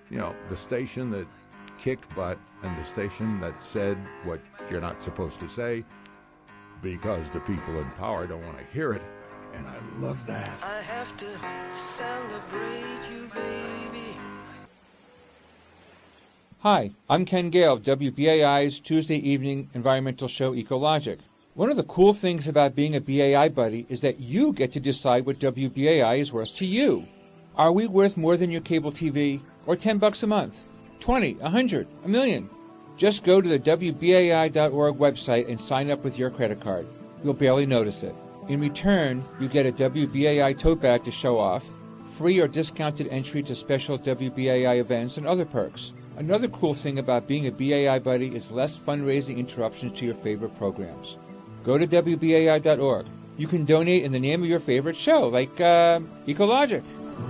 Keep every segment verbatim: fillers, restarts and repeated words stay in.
you know, the station that kicked butt and the station that said what you're not supposed to say because the people in power don't want to hear it. And I love that. I have to celebrate you, baby. Hi, I'm Ken Gale of W B A I's Tuesday evening environmental show Ecologic. One of the cool things about being a B A I buddy is that you get to decide what W B A I is worth to you. Are we worth more than your cable T V? Or ten bucks a month? twenty, a hundred, a million? Just go to the W B A I dot org website and sign up with your credit card. You'll barely notice it. In return, you get a W B A I tote bag to show off, free or discounted entry to special W B A I events, and other perks. Another cool thing about being a B A I buddy is less fundraising interruptions to your favorite programs. Go to W B A I dot org. You can donate in the name of your favorite show, like uh, Ecologic.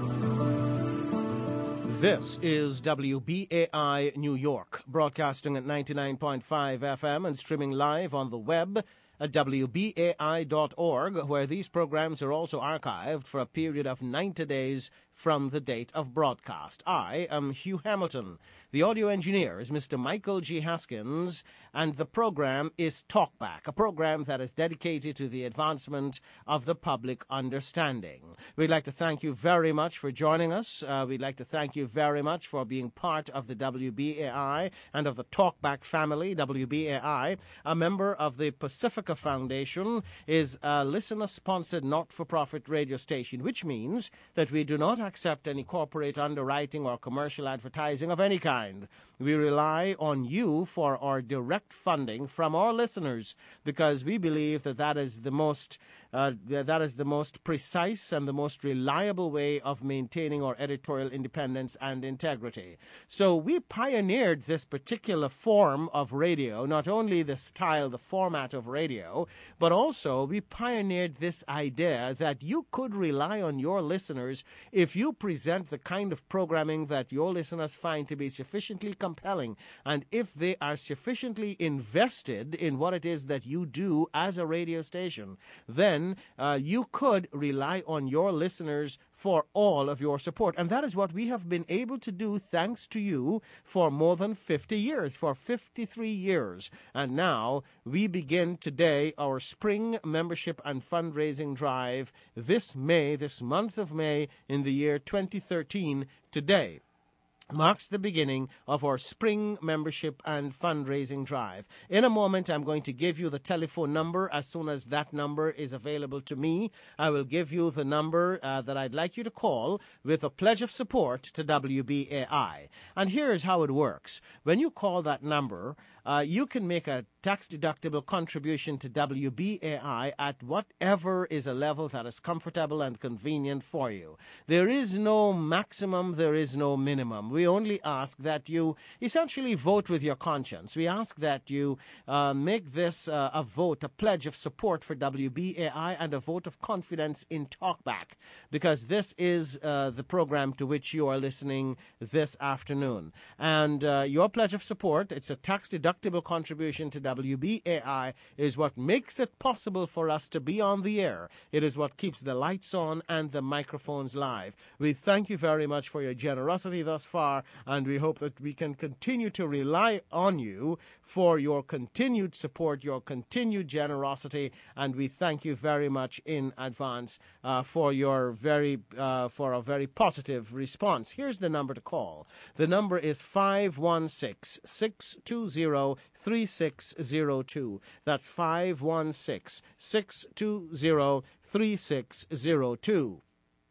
This is W B A I New York, broadcasting at ninety-nine point five F M and streaming live on the web at W B A I dot org, where these programs are also archived for a period of ninety days from the date of broadcast. I am Hugh Hamilton. The audio engineer is Mister Michael G. Haskins, and the program is Talkback, a program that is dedicated to the advancement of the public understanding. We'd like to thank you very much for joining us. Uh, we'd like to thank you very much for being part of the W B A I and of the Talkback family. W B A I, a member of the Pacifica Foundation, is a listener-sponsored not-for-profit radio station, which means that we do not accept any corporate underwriting or commercial advertising of any kind. We rely on you for our direct funding from our listeners because we believe that that is the most uh, that is the most precise and the most reliable way of maintaining our editorial independence and integrity. So we pioneered this particular form of radio, not only the style, the format of radio, but also we pioneered this idea that you could rely on your listeners if you present the kind of programming that your listeners find to be sufficiently compelling, and if they are sufficiently invested in what it is that you do as a radio station, then uh, you could rely on your listeners for all of your support. And that is what we have been able to do thanks to you for more than fifty years, for fifty-three years. And now we begin today our spring membership and fundraising drive this May, this month of May in the year twenty thirteen. Today marks the beginning of our spring membership and fundraising drive. In a moment, I'm going to give you the telephone number. As soon as that number is available to me, I will give you the number uh, that I'd like you to call with a pledge of support to W B A I. And here's how it works. When you call that number, uh, you can make a tax-deductible contribution to W B A I at whatever is a level that is comfortable and convenient for you. There is no maximum, there is no minimum. We only ask that you essentially vote with your conscience. We ask that you uh, make this uh, a vote, a pledge of support for W B A I and a vote of confidence in Talkback, because this is uh, the program to which you are listening this afternoon. And uh, your pledge of support, it's a tax-deductible contribution to W B A I, is what makes it possible for us to be on the air. It is what keeps the lights on and the microphones live. We thank you very much for your generosity thus far, and we hope that we can continue to rely on you for your continued support, your continued generosity, and we thank you very much in advance uh, for your very uh, for a very positive response. Here's the number to call. The number is five one six, six two zero, three six zero two. That's five one six, six two zero, three six zero two.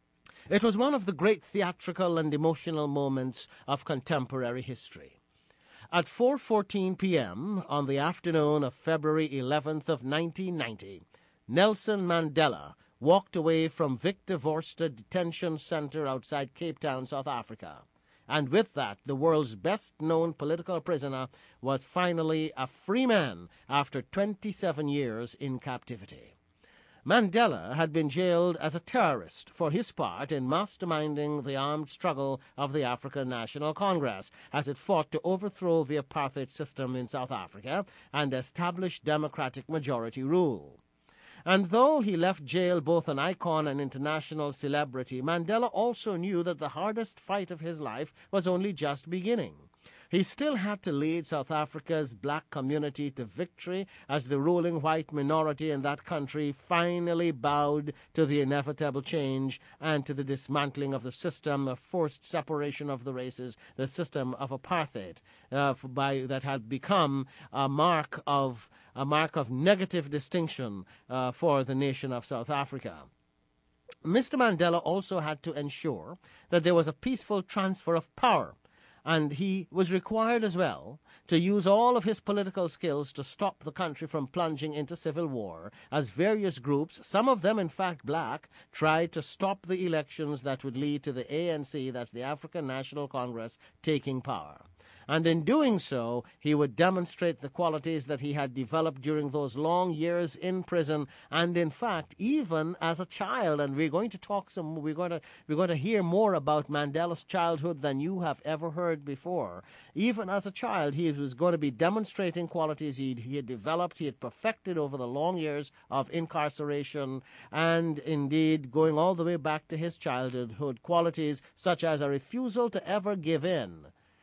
It was one of the great theatrical and emotional moments of contemporary history. At four fourteen p.m. on the afternoon of February eleventh of nineteen ninety, Nelson Mandela walked away from Victor Vorster Detention Center outside Cape Town, South Africa. And with that, the world's best-known political prisoner was finally a free man after twenty-seven years in captivity. Mandela had been jailed as a terrorist for his part in masterminding the armed struggle of the African National Congress as it fought to overthrow the apartheid system in South Africa and establish democratic majority rule. And though he left jail both an icon and international celebrity, Mandela also knew that the hardest fight of his life was only just beginning. He still had to lead South Africa's black community to victory as the ruling white minority in that country finally bowed to the inevitable change and to the dismantling of the system of forced separation of the races, the system of apartheid, uh, by, that had become a mark of a mark of negative distinction uh, for the nation of South Africa. Mister Mandela also had to ensure that there was a peaceful transfer of power, and he was required as well to use all of his political skills to stop the country from plunging into civil war, as various groups, some of them in fact black, tried to stop the elections that would lead to the A N C, that's the African National Congress, taking power. And in doing so, he would demonstrate the qualities that he had developed during those long years in prison, and in fact, even as a child. And we're going to talk some, we're going to, we're going to hear more about Mandela's childhood than you have ever heard before. Even as a child, he was going to be demonstrating qualities he, he had developed, he had perfected over the long years of incarceration, and indeed going all the way back to his childhood, qualities such as a refusal to ever give in.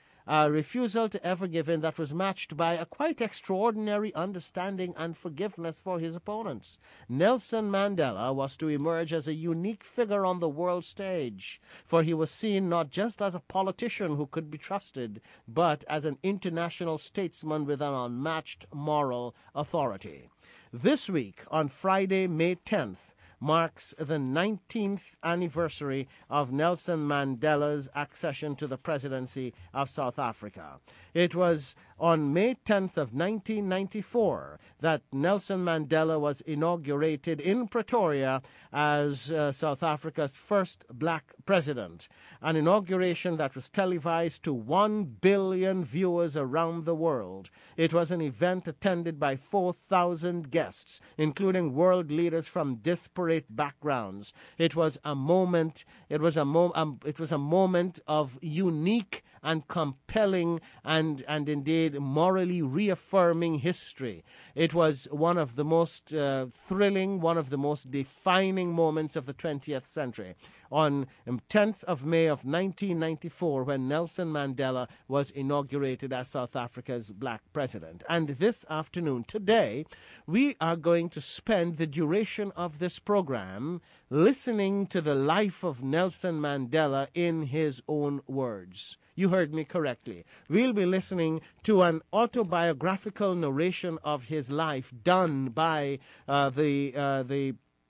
A refusal to ever give in that was matched by a quite extraordinary understanding and forgiveness for his opponents. Nelson Mandela was to emerge as a unique figure on the world stage, for he was seen not just as a politician who could be trusted, but as an international statesman with an unmatched moral authority. This week, on Friday, May tenth, marks the nineteenth anniversary of Nelson Mandela's accession to the presidency of South Africa. It was on May tenth of nineteen ninety-four that Nelson Mandela was inaugurated in Pretoria as uh, South Africa's first black president, an inauguration that was televised to one billion viewers around the world. It was an event attended by four thousand guests, including world leaders from disparate backgrounds. It was a moment, it was a, mo- um, it was a moment of unique and compelling and, and indeed morally reaffirming history. It was one of the most uh, thrilling, one of the most defining moments of the twentieth century. On tenth of May of nineteen ninety-four, when Nelson Mandela was inaugurated as South Africa's black president. And this afternoon, today, we are going to spend the duration of this program listening to the life of Nelson Mandela in his own words. You heard me correctly. We'll be listening to an autobiographical narration of his life done by uh, the uh, the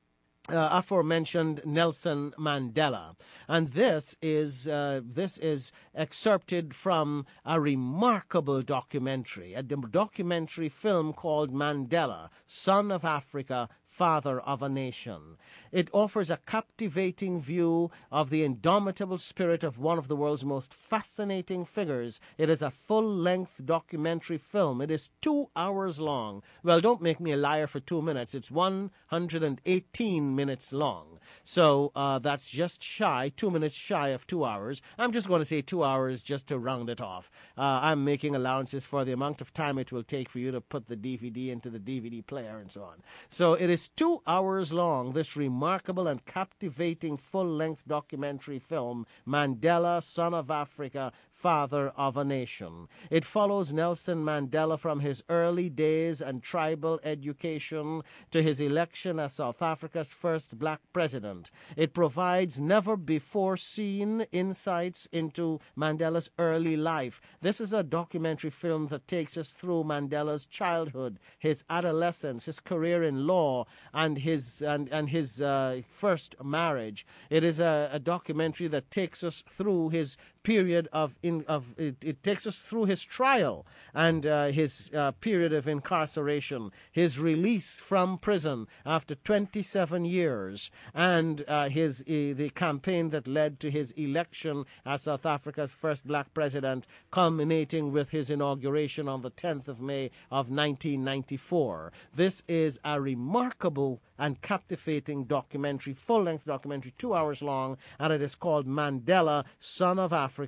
Uh, aforementioned Nelson Mandela, and this is uh, this is excerpted from a remarkable documentary, a documentary film called Mandela, Son of Africa, Father of a Nation. It offers a captivating view of the indomitable spirit of one of the world's most fascinating figures. It is a full-length documentary film. It is two hours long. Well, don't make me a liar for two minutes. It's one hundred eighteen minutes long. So uh, that's just shy, two minutes shy of two hours. I'm just going to say two hours just to round it off. Uh, I'm making allowances for the amount of time it will take for you to put the D V D into the D V D player and so on. So it is two hours long, this remarkable and captivating full-length documentary film, Mandela, Son of Africa, Father of a Nation. It follows Nelson Mandela from his early days and tribal education to his election as South Africa's first black president. It provides never-before-seen insights into Mandela's early life. This is a documentary film that takes us through Mandela's childhood, his adolescence, his career in law, and his and, and his uh, first marriage. It is a, a documentary that takes us through his period of in of it, it takes us through his trial and uh, his uh, period of incarceration, his release from prison after twenty-seven years, and uh, his uh, the campaign that led to his election as South Africa's first black president, culminating with his inauguration on the tenth of May of nineteen ninety-four. This is a remarkable and captivating documentary, full-length documentary, two hours long, and it is called Mandela, Son of Africa,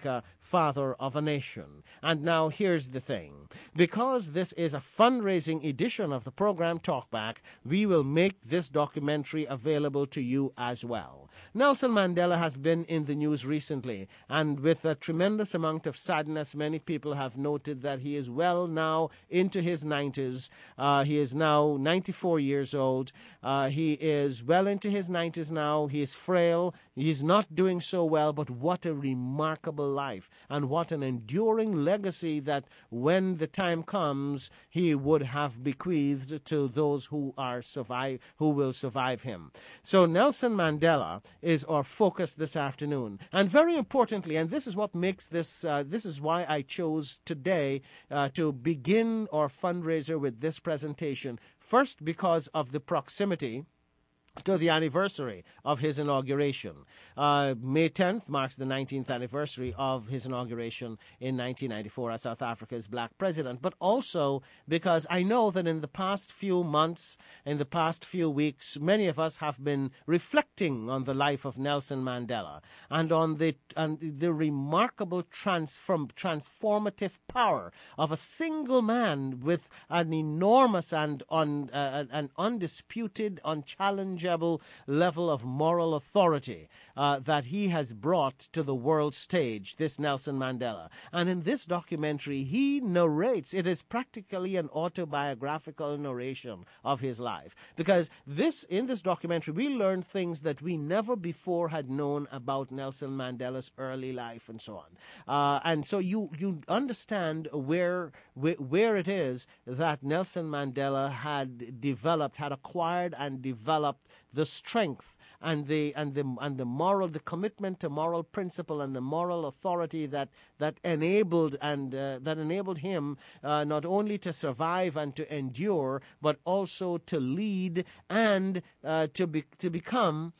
father of a nation. And now here's the thing. Because this is a fundraising edition of the program Talkback, we will make this documentary available to you as well. Nelson Mandela has been in the news recently, and with a tremendous amount of sadness, many people have noted that he is well now into his nineties. Uh, he is now ninety-four years old. Uh, he is well into his nineties now. He is frail. He's not doing so well, but what a remarkable life, and what an enduring legacy that when the time comes, he would have bequeathed to those who are survive, who will survive him. So Nelson Mandela is our focus this afternoon, and very importantly, and this is what makes this, uh, this is why I chose today uh, to begin our fundraiser with this presentation. First, because of the proximity to the anniversary of his inauguration. Uh, May tenth marks the nineteenth anniversary of his inauguration in nineteen ninety-four as South Africa's black president, but also because I know that in the past few months, in the past few weeks, many of us have been reflecting on the life of Nelson Mandela and on the, and the remarkable transform, transformative power of a single man with an enormous and un, uh, an undisputed, unchallengeable level of moral authority uh, that he has brought to the world stage, this Nelson Mandela. And in this documentary, he narrates, it is practically an autobiographical narration of his life. Because this, in this documentary, we learn things that we never before had known about Nelson Mandela's early life and so on. Uh, and so you, you understand where, where, where it is that Nelson Mandela had developed, had acquired and developed the strength and the and the and the moral, the commitment to moral principle and the moral authority that that enabled and uh, that enabled him uh, not only to survive and to endure, but also to lead and uh, to be to become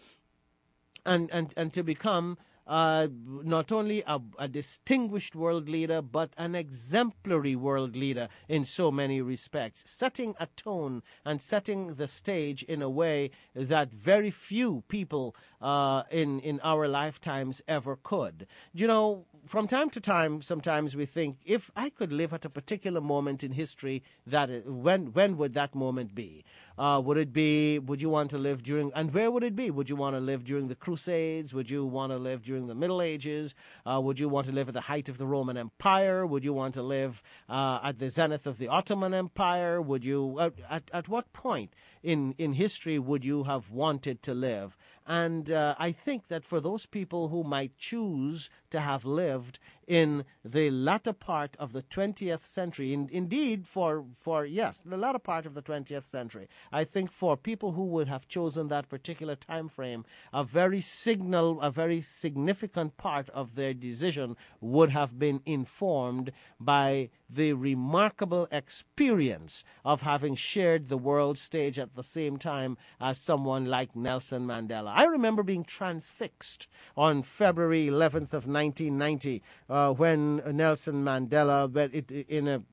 and and and to become. Uh, not only a, a distinguished world leader, but an exemplary world leader in so many respects, setting a tone and setting the stage in a way that very few people uh, in, in our lifetimes ever could. You know, from time to time, sometimes we think, if I could live at a particular moment in history, that is, when when would that moment be? Uh, would it be, would you want to live during, and where would it be? Would you want to live during the Crusades? Would you want to live during the Middle Ages? Uh, would you want to live at the height of the Roman Empire? Would you want to live uh, at the zenith of the Ottoman Empire? Would you, at, at, at what point in, in history would you have wanted to live? And uh, I think that for those people who might choose to have lived in the latter part of the twentieth century, in, indeed for, for, yes, the latter part of the twentieth century, I think for people who would have chosen that particular time frame, a very signal, a very significant part of their decision would have been informed by the remarkable experience of having shared the world stage at the same time as someone like Nelson Mandela. I remember being transfixed on February eleventh of nineteen ninety uh, when Nelson Mandela, it, in a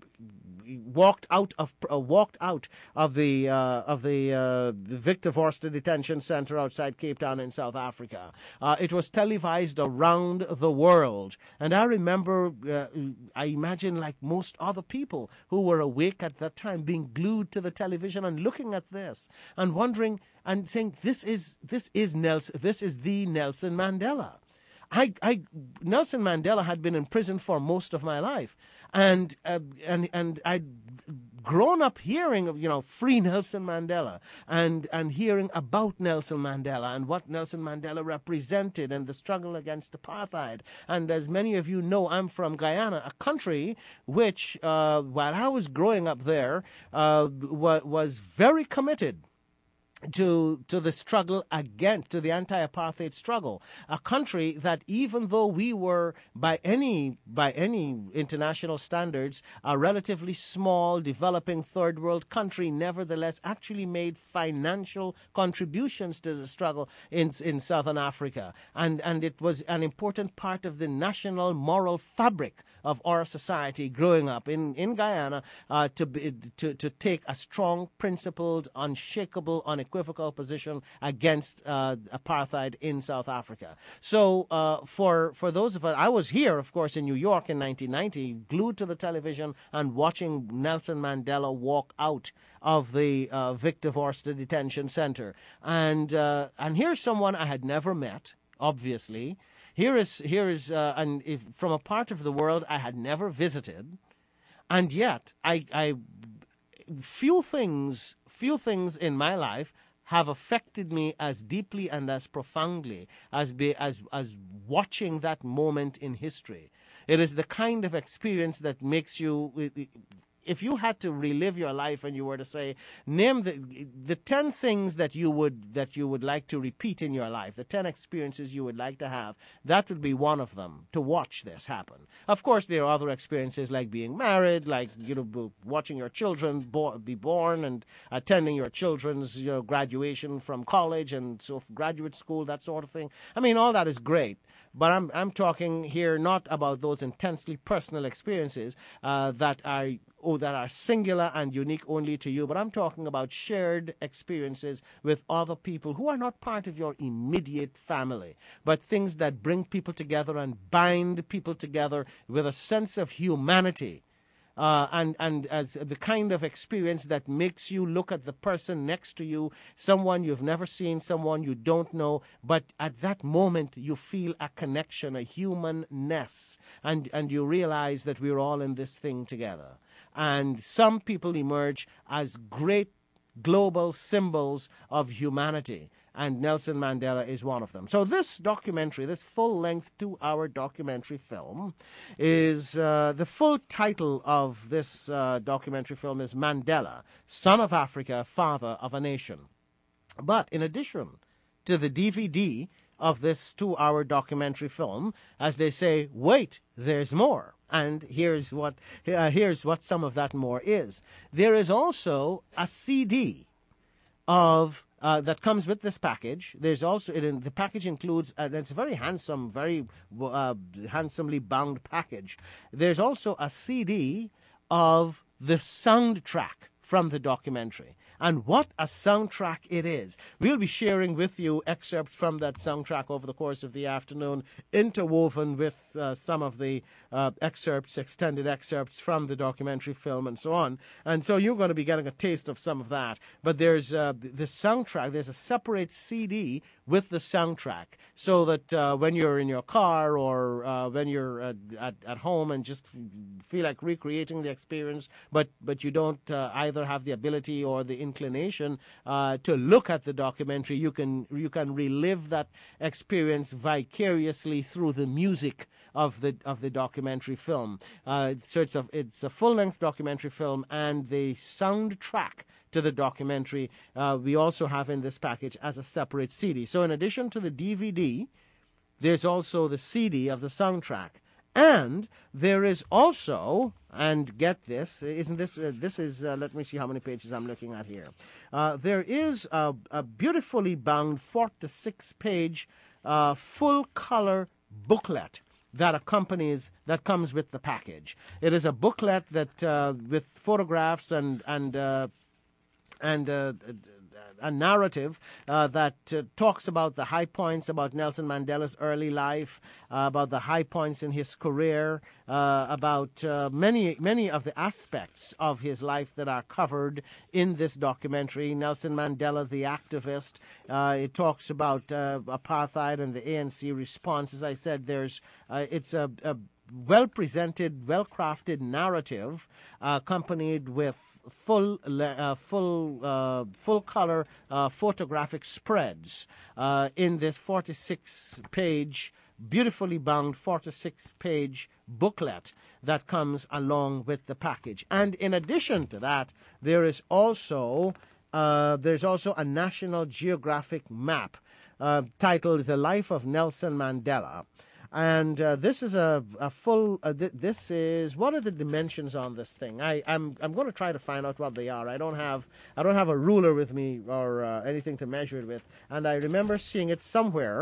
walked out of uh, walked out of the uh, of the uh, Victor Vorster detention center outside Cape Town in South Africa. Uh, it was televised around the world, and I remember, uh, I imagine, like most other people who were awake at that time, being glued to the television and looking at this and wondering and saying, "This is this is Nelson. This is the Nelson Mandela." I, I, Nelson Mandela had been in prison for most of my life, and uh, and and I'd grown up hearing of, you know, free Nelson Mandela, and and hearing about Nelson Mandela and what Nelson Mandela represented and the struggle against apartheid. And as many of you know, I'm from Guyana, a country which, uh, while I was growing up there, uh, wa- was very committed to to the struggle against, to the anti-apartheid struggle, a country that, even though we were by any by any international standards a relatively small developing third world country, nevertheless actually made financial contributions to the struggle in in Southern Africa, and and it was an important part of the national moral fabric of our society growing up in in Guyana, uh, to be, to to take a strong, principled, unshakable, unequivocal unequivocal position against uh, apartheid in South Africa. So uh, for for those of us, I was here, of course, in New York in nineteen ninety, glued to the television and watching Nelson Mandela walk out of the uh, Victor Vorster Detention Center. And uh, and here's someone I had never met, obviously. Here is, here is uh, and if, from a part of the world I had never visited. And yet, I, I few things, few things in my life have affected me as deeply and as profoundly as be, as as watching that moment in history. It is the kind of experience that makes you. If you had to relive your life and you were to say, name the the ten things that you would that you would like to repeat in your life, the ten experiences you would like to have, that would be one of them, to watch this happen. Of course, there are other experiences like being married, like you know, watching your children bo- be born and attending your children's you know, graduation from college and so graduate school, that sort of thing. I mean, all that is great. But I'm I'm talking here not about those intensely personal experiences uh, that are oh, that are singular and unique only to you. But I'm talking about shared experiences with other people who are not part of your immediate family, but things that bring people together and bind people together with a sense of humanity. Uh, and and as the kind of experience that makes you look at the person next to you, someone you've never seen, someone you don't know, but at that moment you feel a connection, a humanness, and, and you realize that we're all in this thing together. And some people emerge as great global symbols of humanity, and Nelson Mandela is one of them. So this documentary, this full-length two-hour documentary film, is uh, the full title of this uh, documentary film is Mandela, Son of Africa, Father of a Nation. But in addition to the D V D of this two-hour documentary film, as they say, wait, there's more. And here's what uh, here's what some of that more is. There is also a C D of uh, that comes with this package. There's also it, the package includes uh, it's a very handsome, very uh, handsomely bound package. There's also a C D of the soundtrack from the documentary. And what a soundtrack it is. We'll be sharing with you excerpts from that soundtrack over the course of the afternoon, interwoven with uh, some of the uh, excerpts, extended excerpts from the documentary film and so on. And so you're going to be getting a taste of some of that. But there's uh, the soundtrack, there's a separate C D with the soundtrack, so that uh, when you're in your car or uh, when you're uh, at, at home and just feel like recreating the experience, but, but you don't uh, either have the ability or the inclination uh, to look at the documentary, you can you can relive that experience vicariously through the music of the of the documentary film. Uh, so it's a it's a full length documentary film, and the soundtrack to the documentary uh, we also have in this package as a separate C D. So in addition to the D V D, there's also the C D of the soundtrack. And there is also, and get this, isn't this, uh, this is, uh, let me see how many pages I'm looking at here. Uh, there is a, a beautifully bound forty-six page uh, full-color booklet that accompanies, that comes with the package. It is a booklet that, uh, with photographs and, and, uh, and, uh, a narrative uh, that uh, talks about the high points about Nelson Mandela's early life, uh, about the high points in his career, uh, about uh, many many of the aspects of his life that are covered in this documentary. Nelson Mandela, the activist. Uh, it talks about uh, apartheid and the A N C response. As I said, there's uh, it's a, a well-presented, well-crafted narrative uh, accompanied with full, uh, full, uh, full-color uh, photographic spreads uh, in this forty-six page, beautifully bound forty-six page booklet that comes along with the package. And in addition to that, there is also uh, there's also a National Geographic map uh, titled "The Life of Nelson Mandela." And uh, this is a, a full. Uh, th- this is what are the dimensions on this thing? I, I'm I'm going to try to find out what they are. I don't have I don't have a ruler with me or uh, anything to measure it with. And I remember seeing it somewhere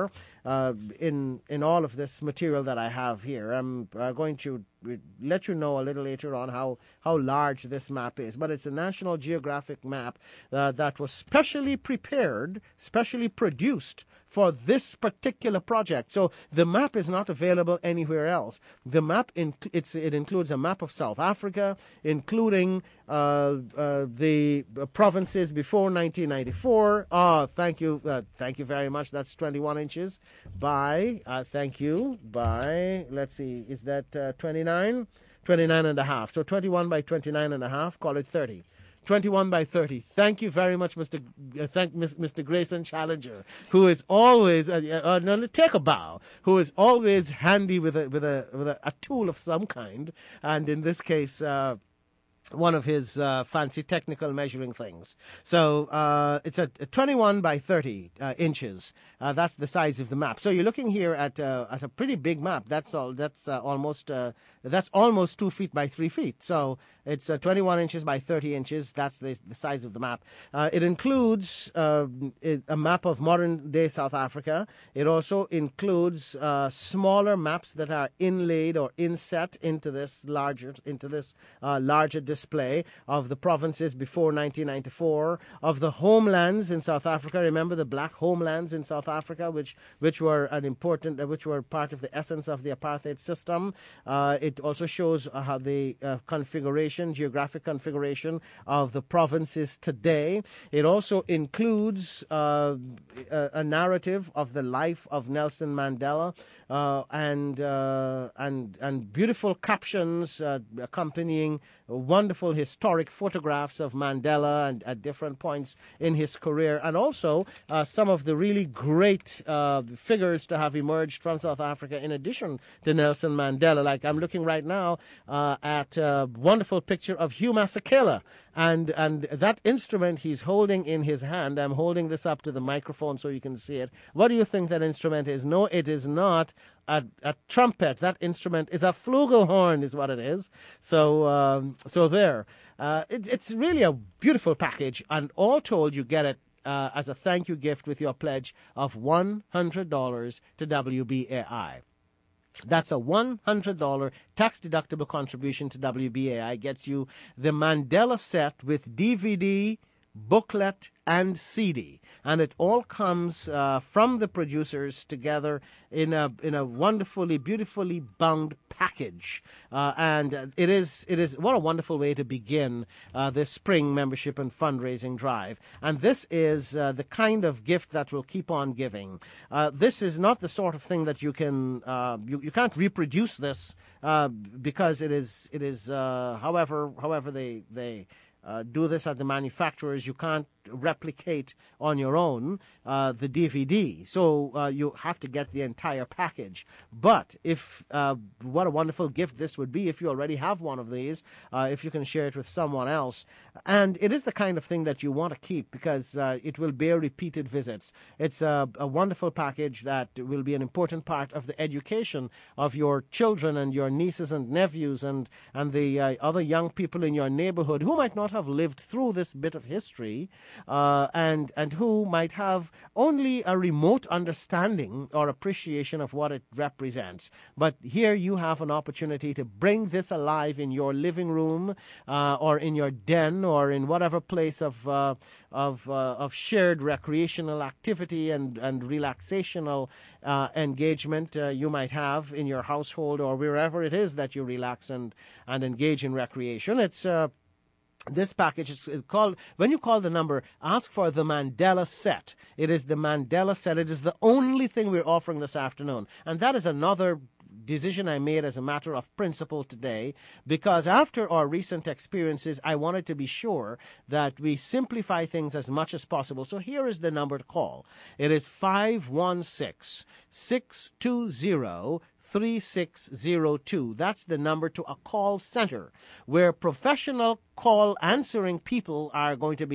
uh, in in all of this material that I have here. I'm uh, going to let you know a little later on how, how large this map is. But it's a National Geographic map uh, that was specially prepared, specially produced for this particular project. So the map is not available anywhere else. The map, in, it's, it includes a map of South Africa, including uh, uh, the provinces before nineteen ninety-four. Oh, thank you. Uh, thank you very much. That's twenty-one inches by, uh, thank you, by, let's see, is that uh, twenty-nine? twenty-nine and a half. So twenty-one by twenty-nine and a half, call it thirty. twenty-one by thirty. Thank you very much, Mister G- uh, thank Mister Grayson Challenger, who is always uh, uh, no, take a bow. Who is always handy with a with a with a, a tool of some kind, and in this case, uh, one of his uh, fancy technical measuring things. So uh, it's a, a twenty-one by thirty uh, inches. Uh, that's the size of the map. So you're looking here at uh, at a pretty big map. That's all. That's uh, almost uh, that's almost two feet by three feet. So it's uh, twenty-one inches by thirty inches. That's the, the size of the map. Uh, it includes uh, a map of modern day South Africa. It also includes uh, smaller maps that are inlaid or inset into this larger into this uh, larger display of the provinces before nineteen ninety-four, of the homelands in South Africa. Remember the black homelands in South Africa, which which were an important, uh, which were part of the essence of the apartheid system. Uh, it also shows uh, how the uh, configuration, geographic configuration of the provinces today. It also includes uh, a, a narrative of the life of Nelson Mandela uh, and uh, and and beautiful captions uh, accompanying wonderful historic photographs of Mandela and at different points in his career, and also uh, some of the really great uh, figures to have emerged from South Africa in addition to Nelson Mandela. Like I'm looking right now uh, at a wonderful picture of Hugh Masekela, and and that instrument he's holding in his hand. I'm holding this up to the microphone so you can see it. What do you think that instrument is? No, it is not a, a trumpet. That instrument is a flugelhorn, is what it is. So um, so there. Uh, it, it's really a beautiful package, and all told, you get it uh, as a thank you gift with your pledge of one hundred dollars to W B A I. That's a one hundred dollars tax-deductible contribution to W B A I. Gets you the Mandela set with D V D, booklet, and C D. And it all comes uh, from the producers together in a in a wonderfully, beautifully bound package. Uh, and it is it is what a wonderful way to begin uh, this spring membership and fundraising drive. And this is uh, the kind of gift that will keep on giving. Uh, this is not the sort of thing that you can uh, you, you can't reproduce this uh, because it is it is uh, however however they they. Uh, do this at the manufacturers. You can't replicate on your own uh, the D V D. So uh, you have to get the entire package. But if uh, what a wonderful gift this would be if you already have one of these, uh, if you can share it with someone else. And it is the kind of thing that you want to keep because uh, it will bear repeated visits. It's a, a wonderful package that will be an important part of the education of your children and your nieces and nephews and, and the uh, other young people in your neighborhood who might not have lived through this bit of history uh, and and who might have only a remote understanding or appreciation of what it represents. But here you have an opportunity to bring this alive in your living room uh, or in your den or in whatever place of uh, of uh, of shared recreational activity and and relaxational uh, engagement uh, you might have in your household or wherever it is that you relax and and engage in recreation. It's uh, This package is called, when you call the number, ask for the Mandela set. It is the Mandela set. It is the only thing we're offering this afternoon. And that is another decision I made as a matter of principle today, because after our recent experiences, I wanted to be sure that we simplify things as much as possible. So here is the number to call. It is five one six, six two zero, three six zero two. That's the number to a call center where professional call answering people are going to be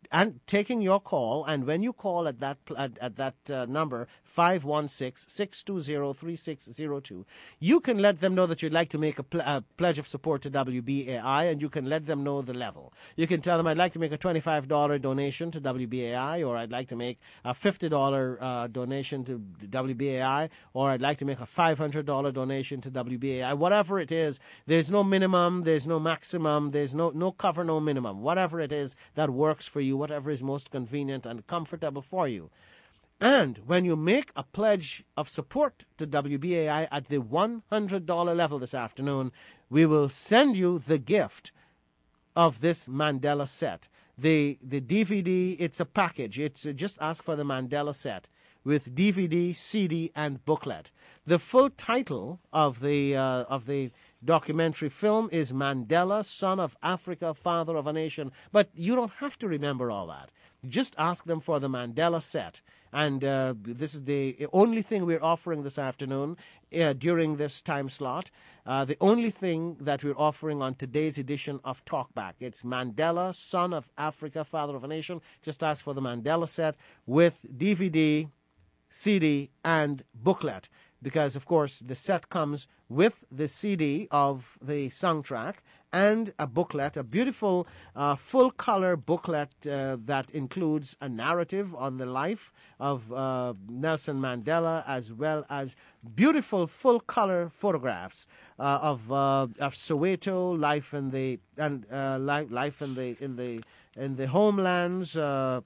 and taking your call. And when you call at that at, at that uh, number five one six, six two zero, three six zero two, you can let them know that you'd like to make a, pl- a pledge of support to W B A I, and you can let them know the level. You can tell them, I'd like to make a twenty-five dollars donation to W B A I, or I'd like to make a fifty dollars uh, donation to W B A I, or I'd like to make a five hundred dollars donation to W B A I. Whatever it is, there's no minimum, there's no maximum, there's no, no cover, no minimum. Whatever it is that works for you, whatever is most convenient and comfortable for you. And when you make a pledge of support to W B A I at the one hundred dollars level this afternoon, we will send you the gift of this Mandela set. The the D V D, it's a package. It's uh, just ask for the Mandela set with D V D, C D, and booklet. The full title of the uh, of the documentary film is Mandela, Son of Africa, Father of a Nation. But you don't have to remember all that. Just ask them for the Mandela set. And uh, this is the only thing we're offering this afternoon uh, during this time slot. Uh, the only thing that we're offering on today's edition of Talkback. It's Mandela, Son of Africa, Father of a Nation. Just ask for the Mandela set with D V D, C D, and booklet. Because, of course, the set comes with the C D of the soundtrack and a booklet, a beautiful uh, full-color booklet uh, that includes a narrative on the life of uh, Nelson Mandela, as well as beautiful full-color photographs uh, of uh, of Soweto, life in the and uh, life, life in the in the in the homelands. Uh,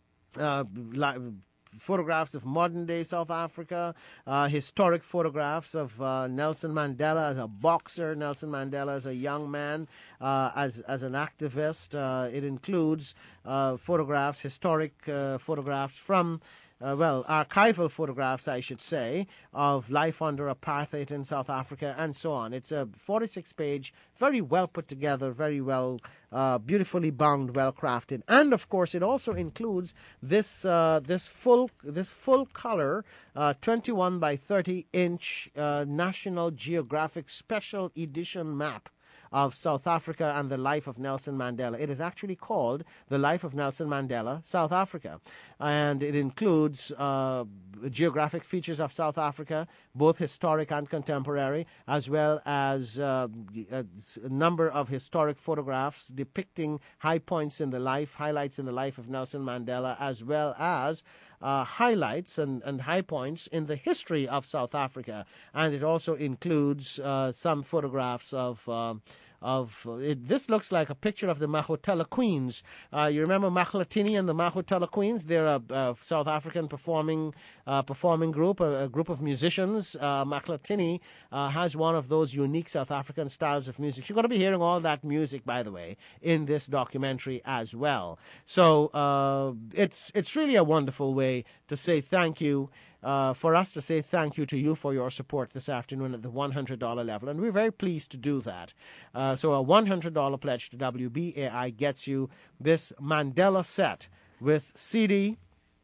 uh, li- Photographs of modern-day South Africa, uh, historic photographs of uh, Nelson Mandela as a boxer, Nelson Mandela as a young man, uh, as as an activist. Uh, it includes uh, photographs, historic uh, photographs from, uh, well, archival photographs, I should say, of life under apartheid in South Africa and so on. It's a forty-six page, very well put together, very well Uh, beautifully bound, well crafted, and of course it also includes this uh, this full this full color uh, twenty-one by thirty inch uh, National Geographic Special Edition map of South Africa and the life of Nelson Mandela. It is actually called The Life of Nelson Mandela, South Africa. And it includes uh, geographic features of South Africa, both historic and contemporary, as well as uh, a number of historic photographs depicting high points in the life, highlights in the life of Nelson Mandela, as well as Uh, highlights and, and high points in the history of South Africa. And it also includes uh, some photographs of um, of it. This looks like a picture of the Mahotella Queens. Uh, you remember Mahlatini and the Mahotella Queens? They're a, a South African performing uh, performing group, a, a group of musicians. Uh, Mahlatini uh, has one of those unique South African styles of music. You're going to be hearing all that music, by the way, in this documentary as well. So uh, it's it's really a wonderful way to say thank you, uh, for us to say thank you to you for your support this afternoon at the one hundred dollars level, and we're very pleased to do that. Uh, so a one hundred dollars pledge to W B A I gets you this Mandela set with C D,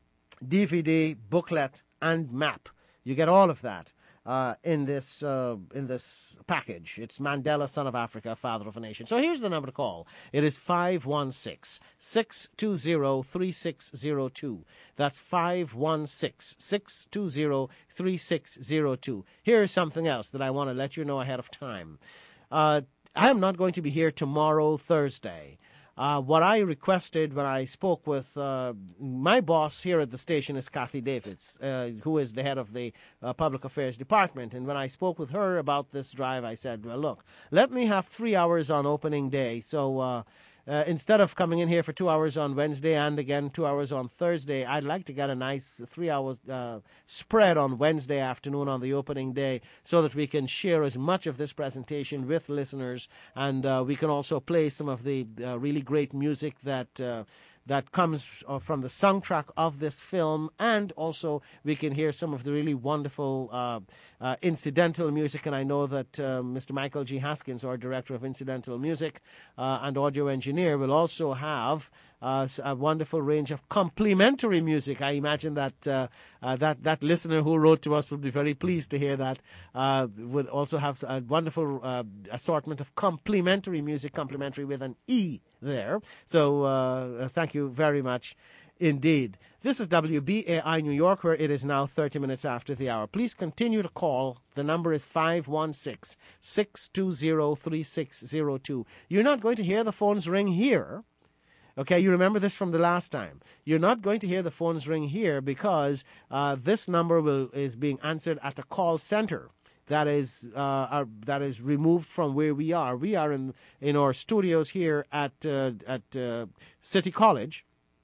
D V D, booklet, and map. You get all of that uh, in this uh, in this package. It's Mandela, Son of Africa, Father of a Nation. So here's the number to call. It is five one six, six two zero, three six zero two. That's five one six, six two zero, three six zero two. Here's something else that I want to let you know ahead of time. Uh, I am not going to be here tomorrow, Thursday. Uh, what I requested when I spoke with uh, my boss here at the station is Kathy Davids, uh, who is the head of the uh, Public Affairs Department. And when I spoke with her about this drive, I said, well, look, let me have three hours on opening day. So uh, uh, instead of coming in here for two hours on Wednesday and again two hours on Thursday, I'd like to get a nice three-hour uh, spread on Wednesday afternoon on the opening day so that we can share as much of this presentation with listeners, and uh, we can also play some of the uh, really great music that uh, that comes uh, from the soundtrack of this film, and also we can hear some of the really wonderful uh, uh, incidental music. And I know that uh, Mister Michael G. Haskins, our Director of Incidental Music uh, and Audio Engineer, will also have uh, a wonderful range of complimentary music. I imagine that uh, uh, that that listener who wrote to us would be very pleased to hear that. Uh, would also have a wonderful uh, assortment of complimentary music, complimentary with an E there. So uh, thank you very much indeed. This is W B A I New York, where it is now thirty minutes after the hour. Please continue to call. The number is five one six, six two zero, three six zero two. You're not going to hear the phones ring here. Okay, you remember this from the last time. You're not going to hear the phones ring here because uh, this number will is being answered at a call center that is uh, uh, that is removed from where we are. We are in in our studios here at uh, at uh, City College.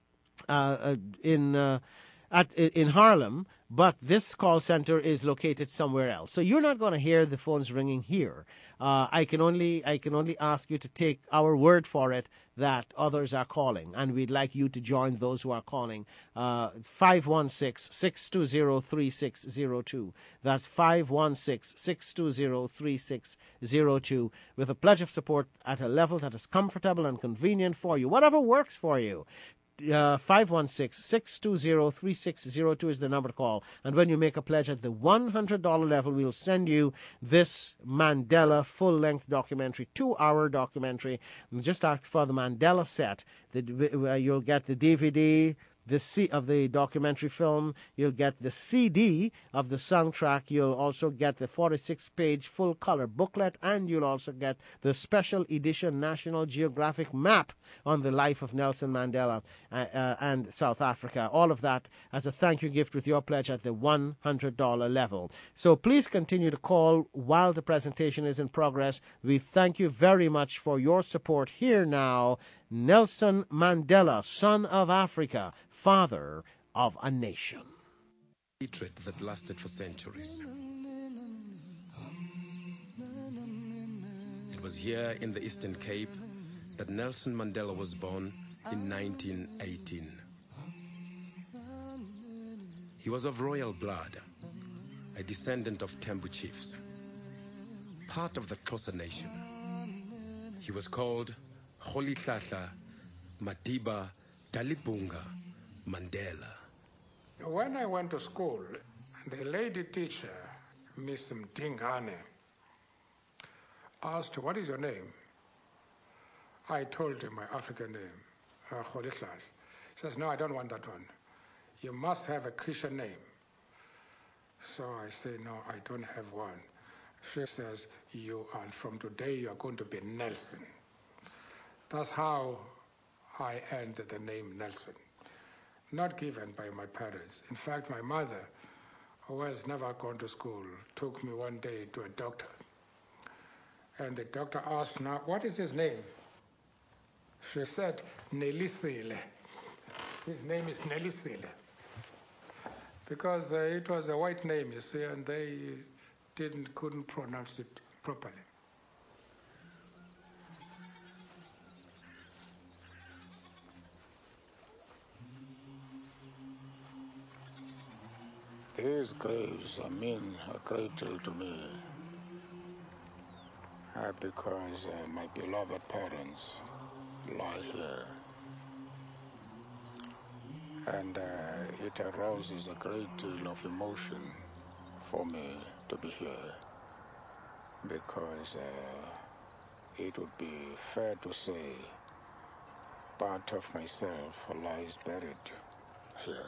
Uh, in uh, at in Harlem, but this call center is located somewhere else. So you're not going to hear the phones ringing here. Uh, I can only I can only ask you to take our word for it that others are calling, and we'd like you to join those who are calling. Uh, five one six, six two zero, three six zero two. That's five one six, six two zero, three six zero two, with a pledge of support at a level that is comfortable and convenient for you, whatever works for you. Uh, five one six, six two zero, three six zero two is the number to call. And when you make a pledge at the one hundred dollars level, we'll send you this Mandela full-length documentary, two-hour documentary. And just ask for the Mandela set. The, uh, you'll get the D V D, the C of the documentary film. You'll get the C D of the soundtrack. You'll also get the forty-six page full-color booklet, and you'll also get the special edition National Geographic map on the life of Nelson Mandela uh, uh, and South Africa. All of that as a thank you gift with your pledge at the one hundred dollars level. So please continue to call while the presentation is in progress. We thank you very much for your support. Here now, Nelson Mandela, son of Africa, father of a nation. Hatred that lasted for centuries. It was here in the Eastern Cape that Nelson Mandela was born in nineteen eighteen. He was of royal blood, a descendant of Tembu chiefs, part of the Xhosa nation. He was called Rolihlahla Madiba Dalibunga Mandela. When I went to school, the lady teacher, Miss Mdingane, asked, "What is your name?" I told her my African name, uh, Rolihlahla. She says, "No, I don't want that one. You must have a Christian name." So I say, "No, I don't have one." She says, "You are, from today, you are going to be Nelson." That's how I earned the name Nelson. Not given by my parents. In fact, my mother, who has never gone to school, took me one day to a doctor. And the doctor asked, "Now, what is his name?" She said, Nelisile. His name is Nelisile. Because uh, it was a white name, you see, and they didn't, couldn't pronounce it properly. These graves mean a great deal to me uh, because uh, my beloved parents lie here. And uh, it arouses a great deal of emotion for me to be here because uh, it would be fair to say part of myself lies buried here.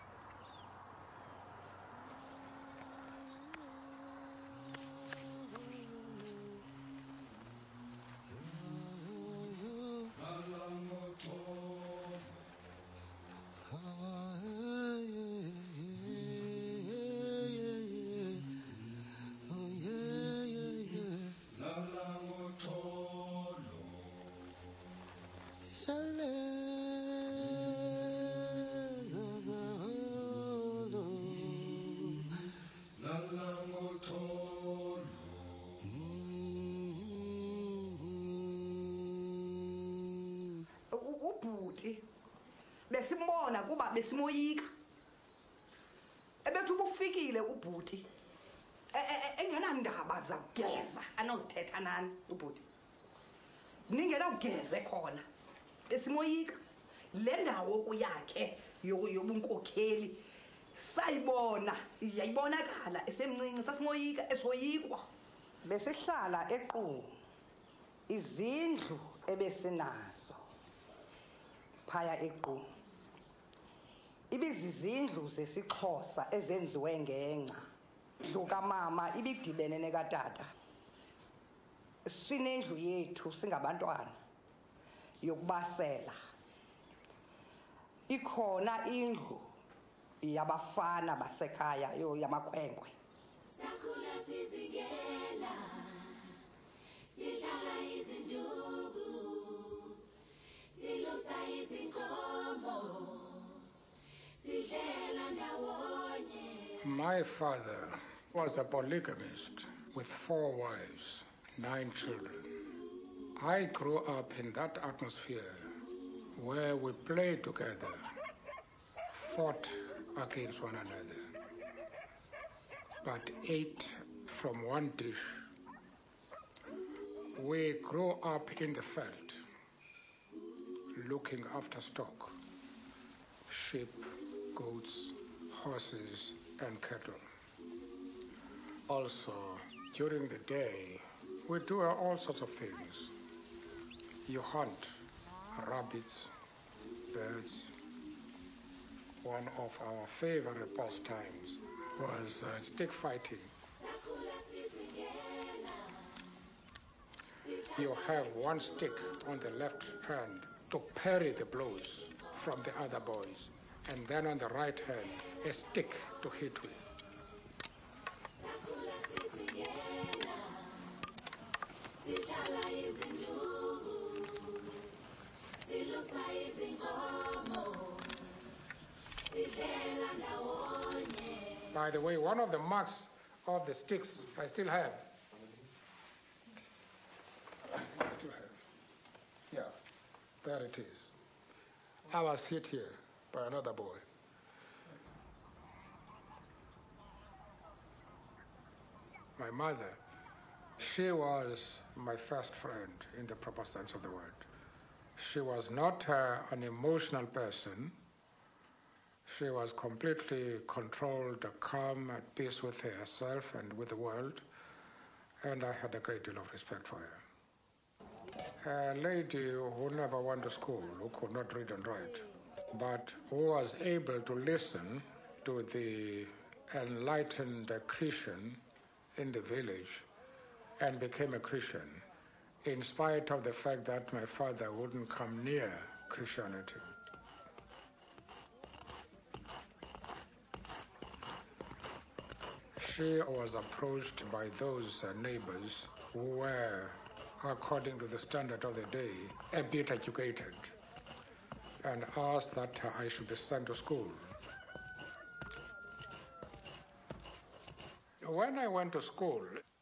Besimbona kuba besimoyika ebethu bufikile ubhuti engenandaba zakugeza anozithetha nani ubhuti ningena ugeze khona besimoyika le ndawo kuyakhe yobunkokheli sayibona yayibonakala esemncinci sasimoyika esoyikwa besihlala equnu izindlu ebesinazo phaya equnu ibizizindlu zesixhosa ezenziwe ngengca indlu kamama ibidibene nekatata sinendlu yethu singabantwana yokubasela ikhona indlu yabafana basekhaya yo yamakhwenkwe sakhula sizingela sidlala izinduku silusa izinkomo sidlela ndawonye. My father was a polygamist with four wives, nine children. I grew up in that atmosphere where we played together, fought against one another, but ate from one dish. We grew up in the veld, looking after stock, sheep, goats, horses, and cattle. Also, during the day, we do all sorts of things. You hunt rabbits, birds. One of our favorite pastimes was uh, stick fighting. You have one stick on the left hand to parry the blows from the other boys, and then on the right hand, a stick to hit with. By the way, one of the marks of the sticks I still have. I still have. Yeah, there it is. I was hit here by another boy. My mother, she was my first friend in the proper sense of the word. She was not uh, an emotional person. She was completely controlled, calm, at peace with herself and with the world, and I had a great deal of respect for her. A lady who never went to school, who could not read and write, but who was able to listen to the enlightened Christian in the village and became a Christian, in spite of the fact that my father wouldn't come near Christianity. She was approached by those uh, neighbors who were, according to the standard of the day, a bit educated, and asked that uh, I should be sent to school. When I went to school,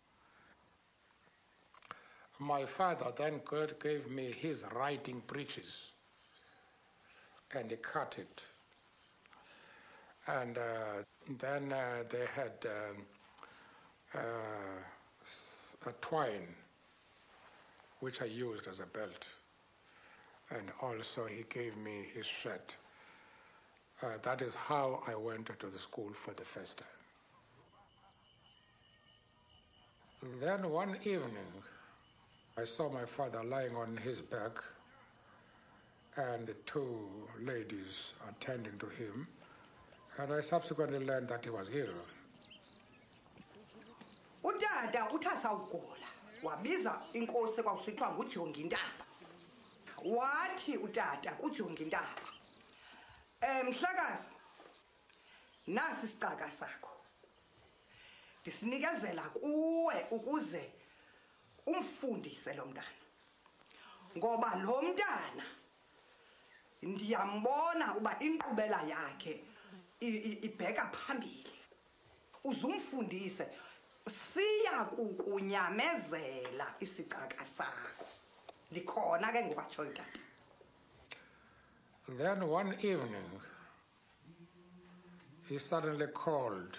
my father then gave me his writing breeches, and he cut it. And uh, then uh, they had um, uh, a twine, which I used as a belt. And also he gave me his shirt. Uh, that is how I went to the school for the first time. Then one evening, I saw my father lying on his back and the two ladies attending to him. And I subsequently learned that he was ill. Utata uthasa ugola wabiza inkosi kwakusithiwa nguJongintaba. Wathi utata kuJongintaba, "Eh mhlakazi, nasi isicaka sakho. Disinikezela kuwe ukuze umfundise lo mntana. Ngoba lo mntana ndiyambona uba inkqubela yakhe ibheka phambili. Uzumfundise siya kukunyamezela isicaka sakho." Likhona ke ngobatsho utata. Then one evening, he suddenly called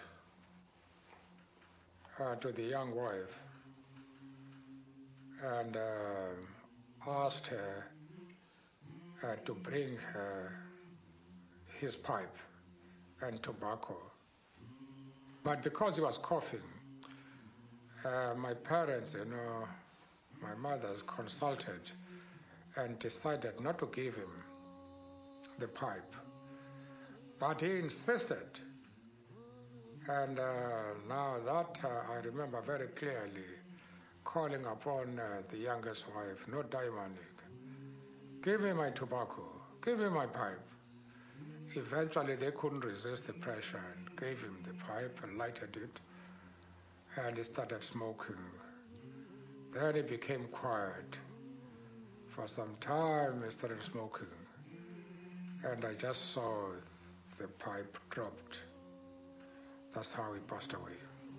uh, to the young wife and uh, asked her uh, to bring uh, his pipe and tobacco. But because he was coughing, uh, my parents, you know, my mothers consulted and decided not to give him the pipe. But he insisted. And uh, now that uh, I remember very clearly calling upon uh, the youngest wife, no Daimanik, give me my tobacco, give me my pipe. Eventually they couldn't resist the pressure and gave him the pipe and lighted it, and he started smoking. Then he became quiet. For some time he started smoking, and I just saw the pipe dropped. That's how he passed away.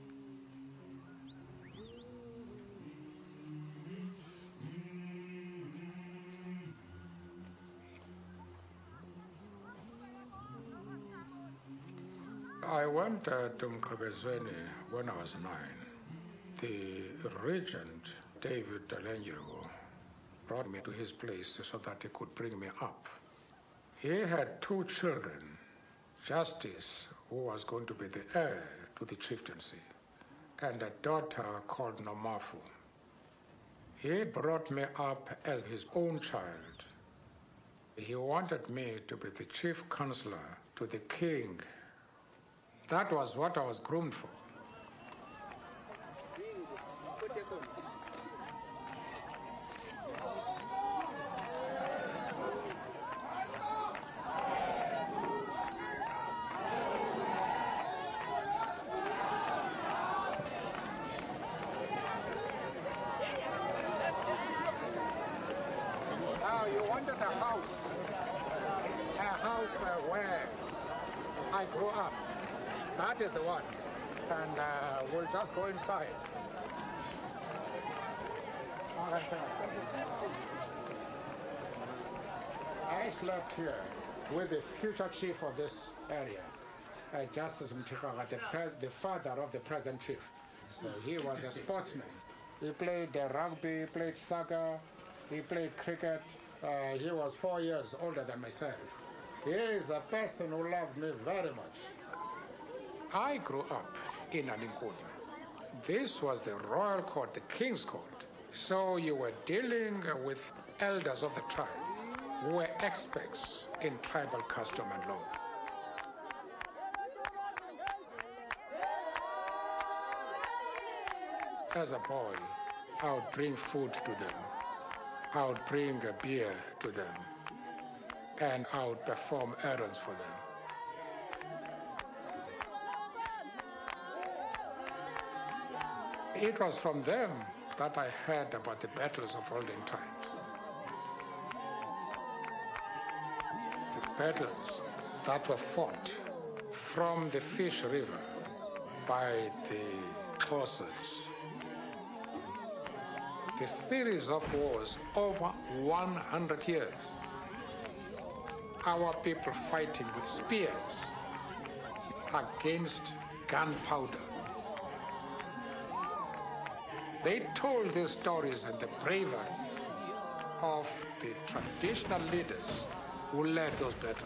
I went uh, to Mkhabezweni when I was nine. The regent, David Dalenyego, brought me to his place so that he could bring me up. He had two children, Justice, who was going to be the heir to the chieftaincy, and a daughter called Nomafu. He brought me up as his own child. He wanted me to be the chief counselor to the king. That was what I was groomed for. Now you wanted a house, a house uh, where I grew up. That is the one. And uh, we'll just go inside. All right, I slept here with the future chief of this area, uh, Justice Mtikaga, the, pre- the father of the present chief. So he was a sportsman. He played uh, rugby, he played soccer, he played cricket. Uh, he was four years older than myself. He is a person who loved me very much. I grew up in Alinkunya. This was the royal court, the king's court. So you were dealing with elders of the tribe who were experts in tribal custom and law. As a boy, I would bring food to them. I would bring a beer to them. And I would perform errands for them. It was from them that I heard about the battles of olden times. The battles that were fought from the Fish River by the Xhosas. The series of wars over one hundred years. Our people fighting with spears against gunpowder. They told these stories and the bravery of the traditional leaders who led those battles.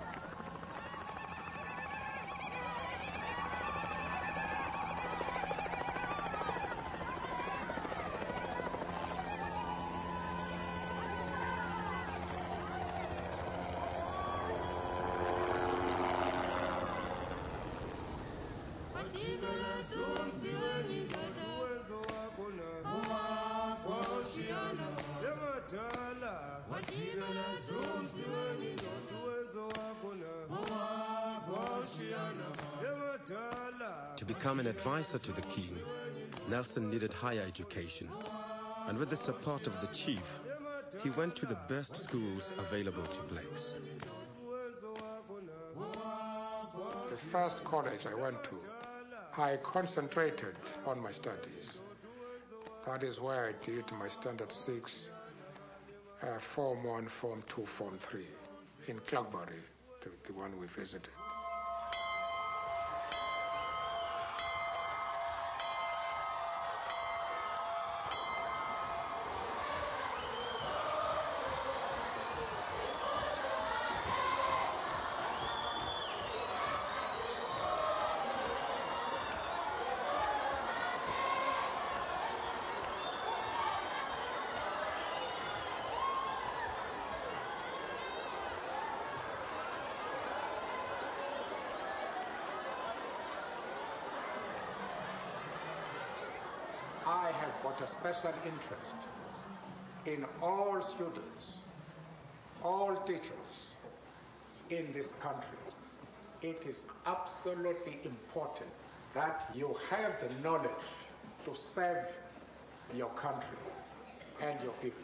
To become an advisor to the king, Nelson needed higher education, and with the support of the chief, he went to the best schools available to blacks. The first college I went to, I concentrated on my studies. That is where I did my standard six, uh, Form one, Form two, Form three, in Clarkbury, the, the one we visited. got a special interest in all students, all teachers in this country. It is absolutely important that you have the knowledge to serve your country and your people.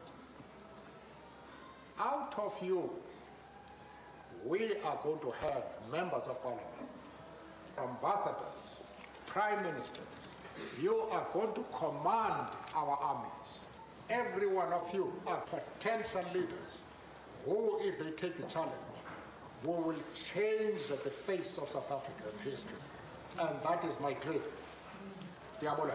Out of you, we are going to have members of parliament, ambassadors, prime ministers. You are going to command our armies. Every one of you are potential leaders who, if they take the challenge, who will change the face of South African history. And that is my dream. Diabola.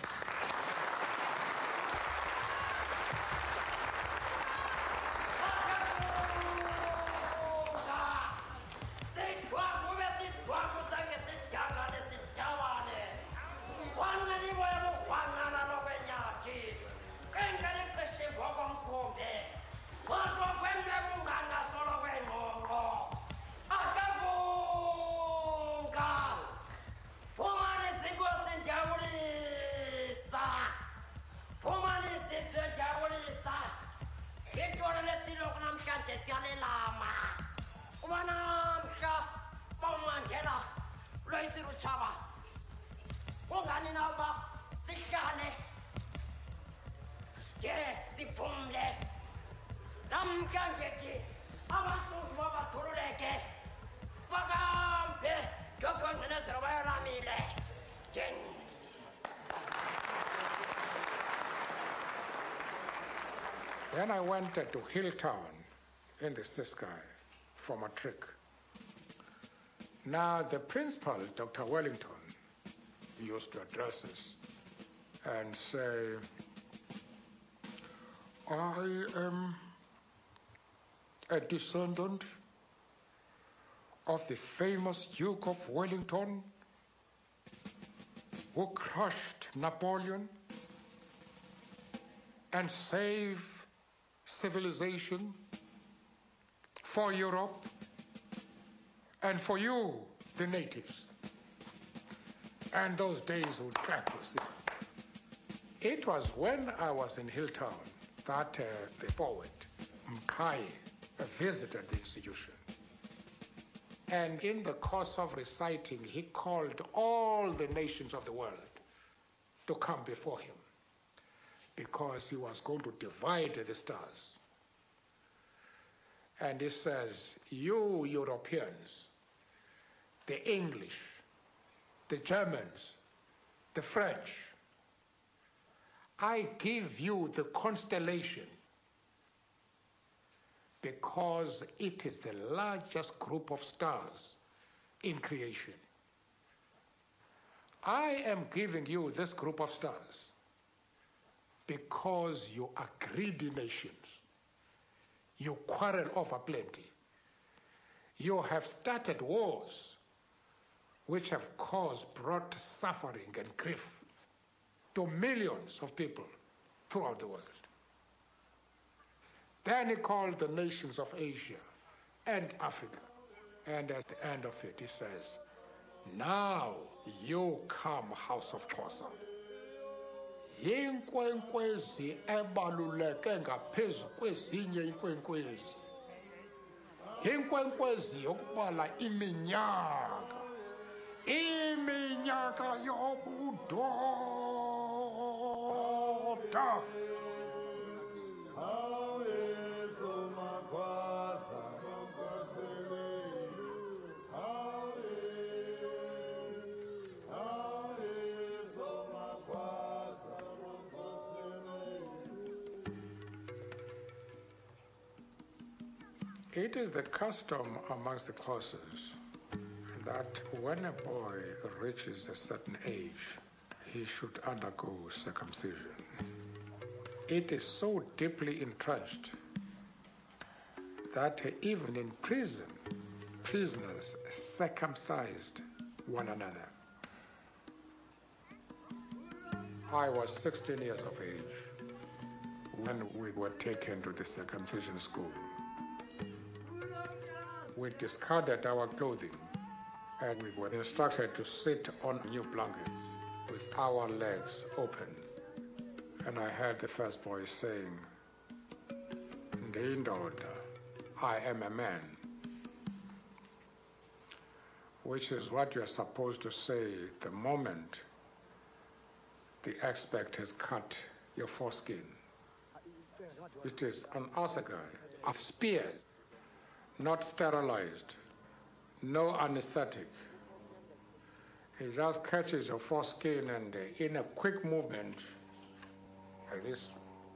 Then I went to Hilltown in the Ciskei for matric. Now, the principal, Doctor Wellington, used to address us and say, I am a descendant of the famous Duke of Wellington who crushed Napoleon and saved civilization for Europe and for you, the natives. And those days would clap us. It was when I was in Hilltown that uh, the poet, Mkai, visited the institution. And in the course of reciting, he called all the nations of the world to come before him, because he was going to divide the stars. And he says, you Europeans, the English, the Germans, the French, I give you the constellation because it is the largest group of stars in creation. I am giving you this group of stars because you are greedy nations. You quarrel over plenty. You have started wars which have caused, brought suffering and grief to millions of people throughout the world. Then he called the nations of Asia and Africa. And at the end of it, he says, now you come, House of Xhosa. Yinkwenkwezi ebaluleke ngaphezu kwezinye inkwenkwezi. Yinkwenkwezi yokubala iminyaka. Iminyaka yobudoda. It is the custom amongst the Xhosas that when a boy reaches a certain age, he should undergo circumcision. It is so deeply entrenched that even in prison, prisoners circumcised one another. I was sixteen years of age when we were taken to the circumcision school. We discarded our clothing and we were instructed to sit on new blankets with our legs open and I heard the first boy saying, "Ndindoda, I am a man," which is what you're supposed to say the moment the expert has cut your foreskin. It is an assegai, a spear, not sterilized, no anesthetic. It just catches your foreskin and uh, in a quick movement, like this.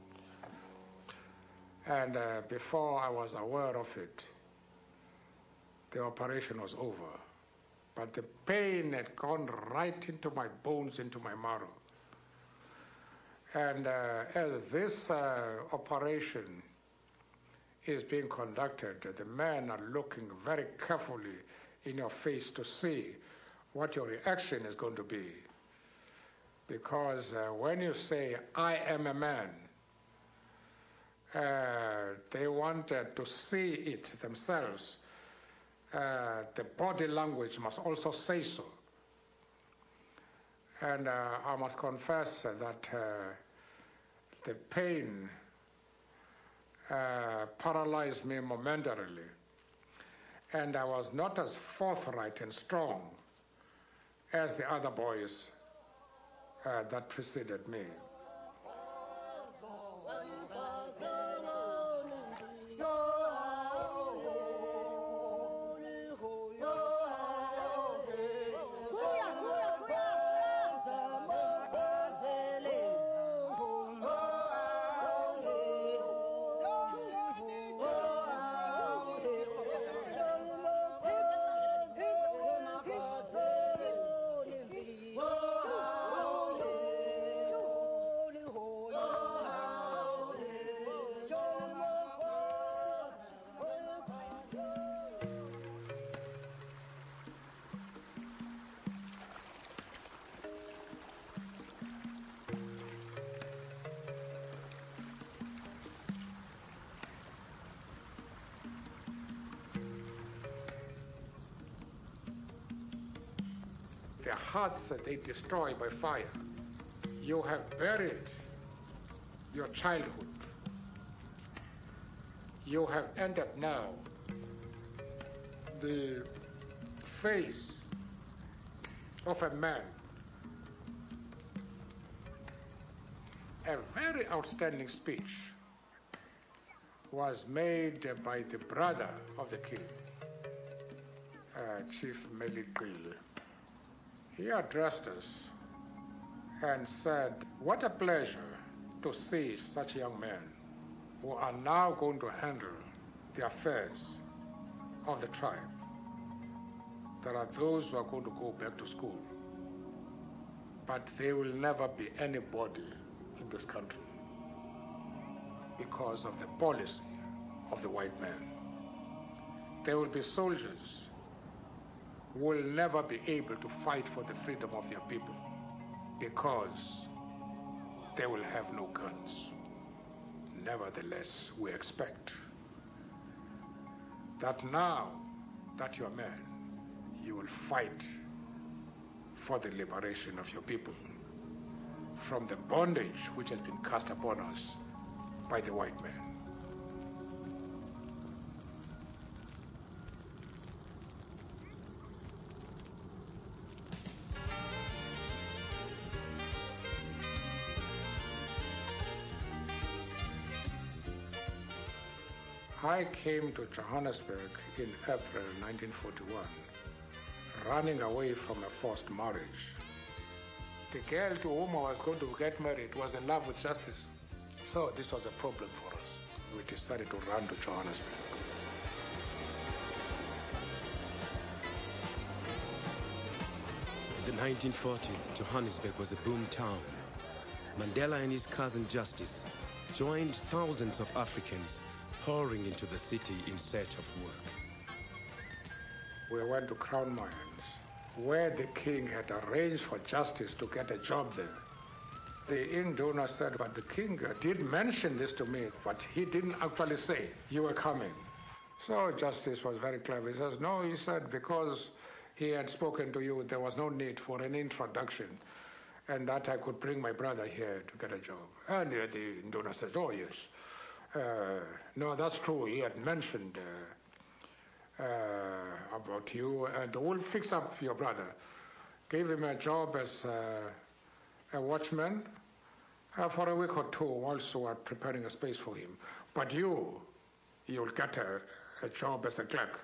And uh, before I was aware of it, the operation was over. But the pain had gone right into my bones, into my marrow. And uh, as this uh, operation is being conducted, the men are looking very carefully in your face to see what your reaction is going to be. Because uh, when you say, "I am a man," uh, they wanted to see it themselves. Uh, the body language must also say so. And uh, I must confess that uh, the pain uh, paralyzed me momentarily. And I was not as forthright and strong as the other boys uh, that preceded me. Their hearts that they destroy by fire. You have buried your childhood. You have entered now the face of a man. A very outstanding speech was made by the brother of the king, uh, Chief Melikile. He addressed us and said, "What a pleasure to see such young men who are now going to handle the affairs of the tribe. There are those who are going to go back to school, but there will never be anybody in this country because of the policy of the white man. There will be soldiers who will never be able to fight for the freedom of their people because they will have no guns. Nevertheless, we expect that now that you're men, you will fight for the liberation of your people from the bondage which has been cast upon us by the white man." I came to Johannesburg in April nineteen forty-one, running away from a forced marriage. The girl to whom I was going to get married was in love with Justice. So this was a problem for us. We decided to run to Johannesburg. In the nineteen forties, Johannesburg was a boom town. Mandela and his cousin Justice joined thousands of Africans pouring into the city in search of work. We went to Crown Mines, where the king had arranged for Justice to get a job there. The indona said, "But the king did mention this to me, but he didn't actually say you were coming." So Justice was very clever. He says, "No," he said, "because he had spoken to you, there was no need for an introduction. and that I could bring my brother here to get a job. And uh, the Nduna said, oh, yes. Uh, no, that's true. He had mentioned uh, uh, about you, and we'll fix up your brother. Gave him a job as uh, a watchman uh, for a week or two. Also, are preparing a space for him. But you, you'll get a, a job as a clerk.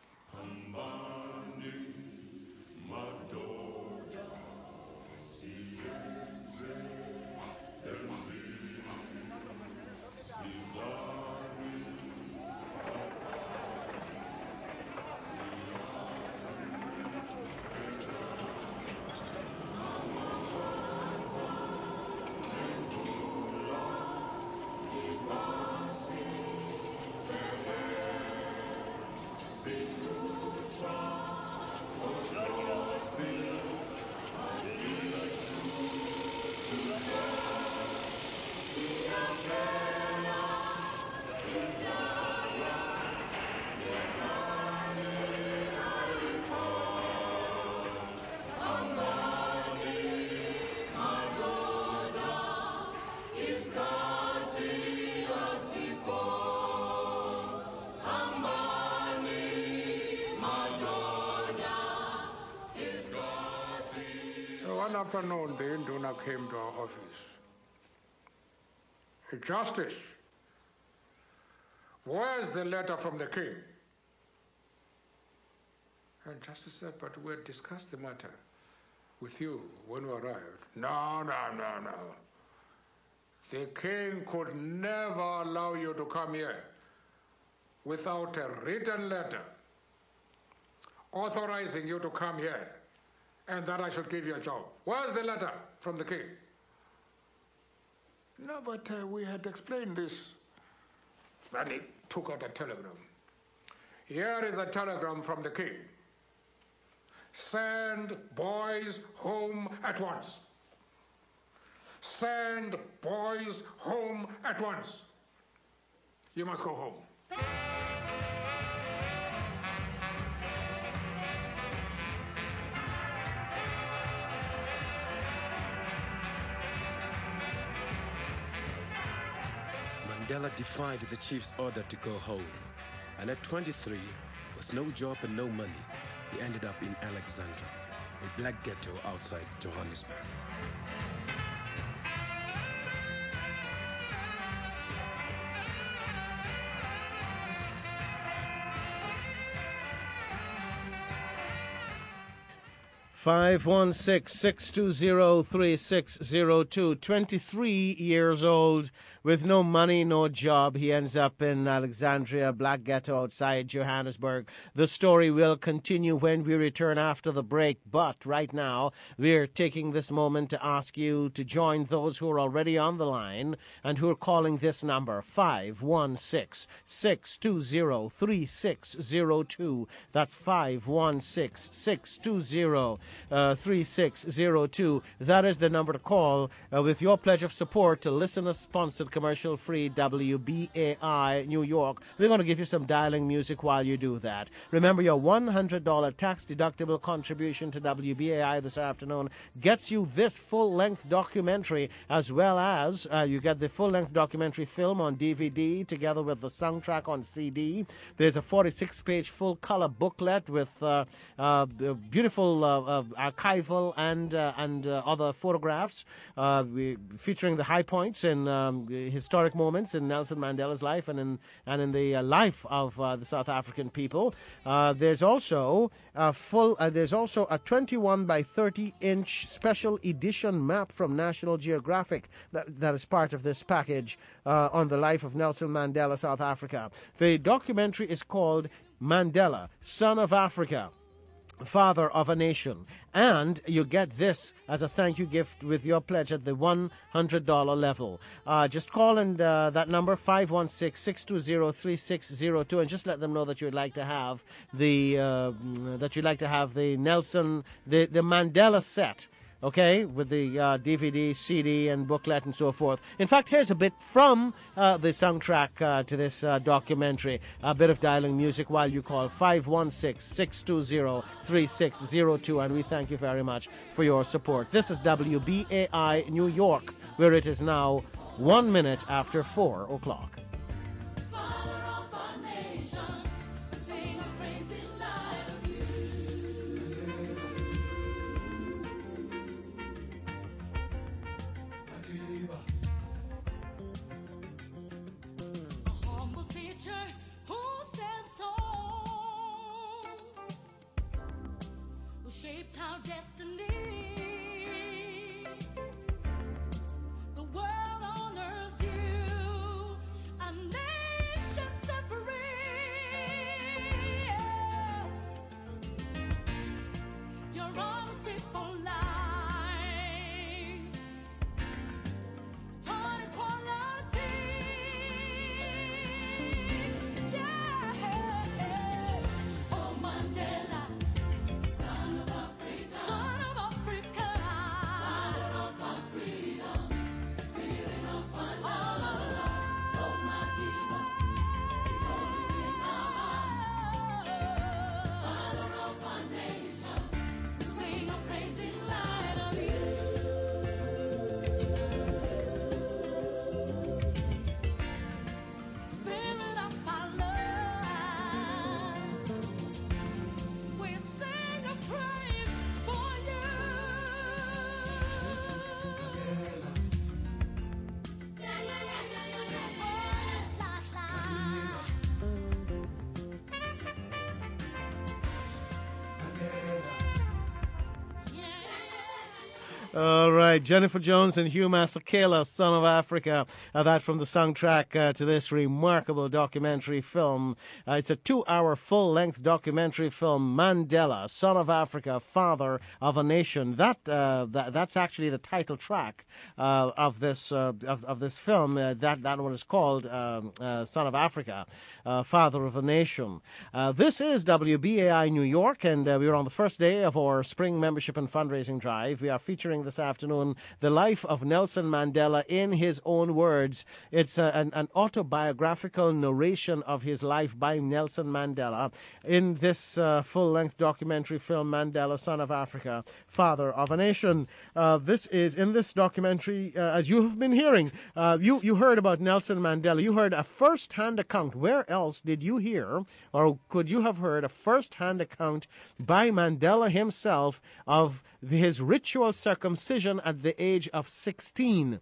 One afternoon, the Induna came to our office. Justice, where's the letter from the king? And Justice said, but we had discussed the matter with you when we arrived. No, no, no, no. The king could never allow you to come here without a written letter authorizing you to come here, and that I should give you a job. Where's the letter from the king? No, but uh, we had explained this. And he took out a telegram. Here is a telegram from the king. Send boys home at once. Send boys home at once. You must go home. Mandela defied the chief's order to go home, and at twenty-three, with no job and no money, he ended up in Alexandra, a black ghetto outside Johannesburg. five one six, six two zero, three six zero two. twenty-three years old, with no money, no job. He ends up in Alexandria, black ghetto outside Johannesburg. The story will continue when we return after the break. But right now, we're taking this moment to ask you to join those who are already on the line and who are calling this number, five one six, six two zero, three six zero two. That's five one six, six two zero, three six zero two. That is the number to call uh, with your pledge of support to listener-sponsored commercial-free W B A I New York. We're going to give you some dialing music while you do that. Remember, your one hundred dollars tax-deductible contribution to W B A I this afternoon gets you this full-length documentary, as well as uh, you get the full-length documentary film on D V D together with the soundtrack on C D. There's a forty-six page full-color booklet with uh, uh, beautiful uh, uh, archival and uh, and uh, other photographs uh, we, featuring the high points and um, historic moments in Nelson Mandela's life and in and in the uh, life of uh, the South African people. Uh, there's also a full. Uh, there's also a twenty-one by thirty inch special edition map from National Geographic that that is part of this package uh, on the life of Nelson Mandela, South Africa. The documentary is called Mandela, Son of Africa, Father of a Nation. And you get this as a thank you gift with your pledge at the one hundred dollars level. Uh, just call and uh, that number, five one six, six two zero, three six zero two, and just let them know that you'd like to have the uh, that you'd like to have the Nelson, the, the Mandela set okay, with the uh, D V D, C D, and booklet and so forth. In fact, here's a bit from uh, the soundtrack uh, to this uh, documentary, a bit of dialing music while you call five one six, six two zero, three six zero two, and we thank you very much for your support. This is W B A I New York, where it is now one minute after four o'clock. Shaped our destiny. The world honors you, a nation set free. Your honesty for life, taught equality. Yeah, oh Mandela. Son of Africa, father of our freedom, spirit of one love, oh Madiba, the only in our hearts, father of our nation, we sing a praising light of you. Spirit of our love, we sing a praise for you. Yeah, yeah, yeah, yeah, yeah, yeah, yeah. La, la. All right, Jennifer Jones and Hugh Masekela, Son of Africa. Uh, that from the soundtrack uh, to this remarkable documentary film. Uh, it's a two-hour full-length documentary film, Mandela, Son of Africa, Father of a Nation. That, uh, that that's actually the title track uh, of this uh, of, of this film. Uh, that that one is called um, uh, Son of Africa, uh, Father of a Nation. Uh, this is W B A I New York, and uh, we are on the first day of our spring membership and fundraising drive. We are featuring this afternoon the life of Nelson Mandela in his own words. It's uh, an, an autobiographical narration of his life by Nelson Mandela in this uh, full-length documentary film, Mandela, Son of Africa, Father of a Nation. Uh, this is in this documentary, uh, as you have been hearing, uh, you, you heard about Nelson Mandela. You heard a first-hand account. Where else did you hear, or could you have heard a first-hand account by Mandela himself of his ritual circumcision at the age of sixteen?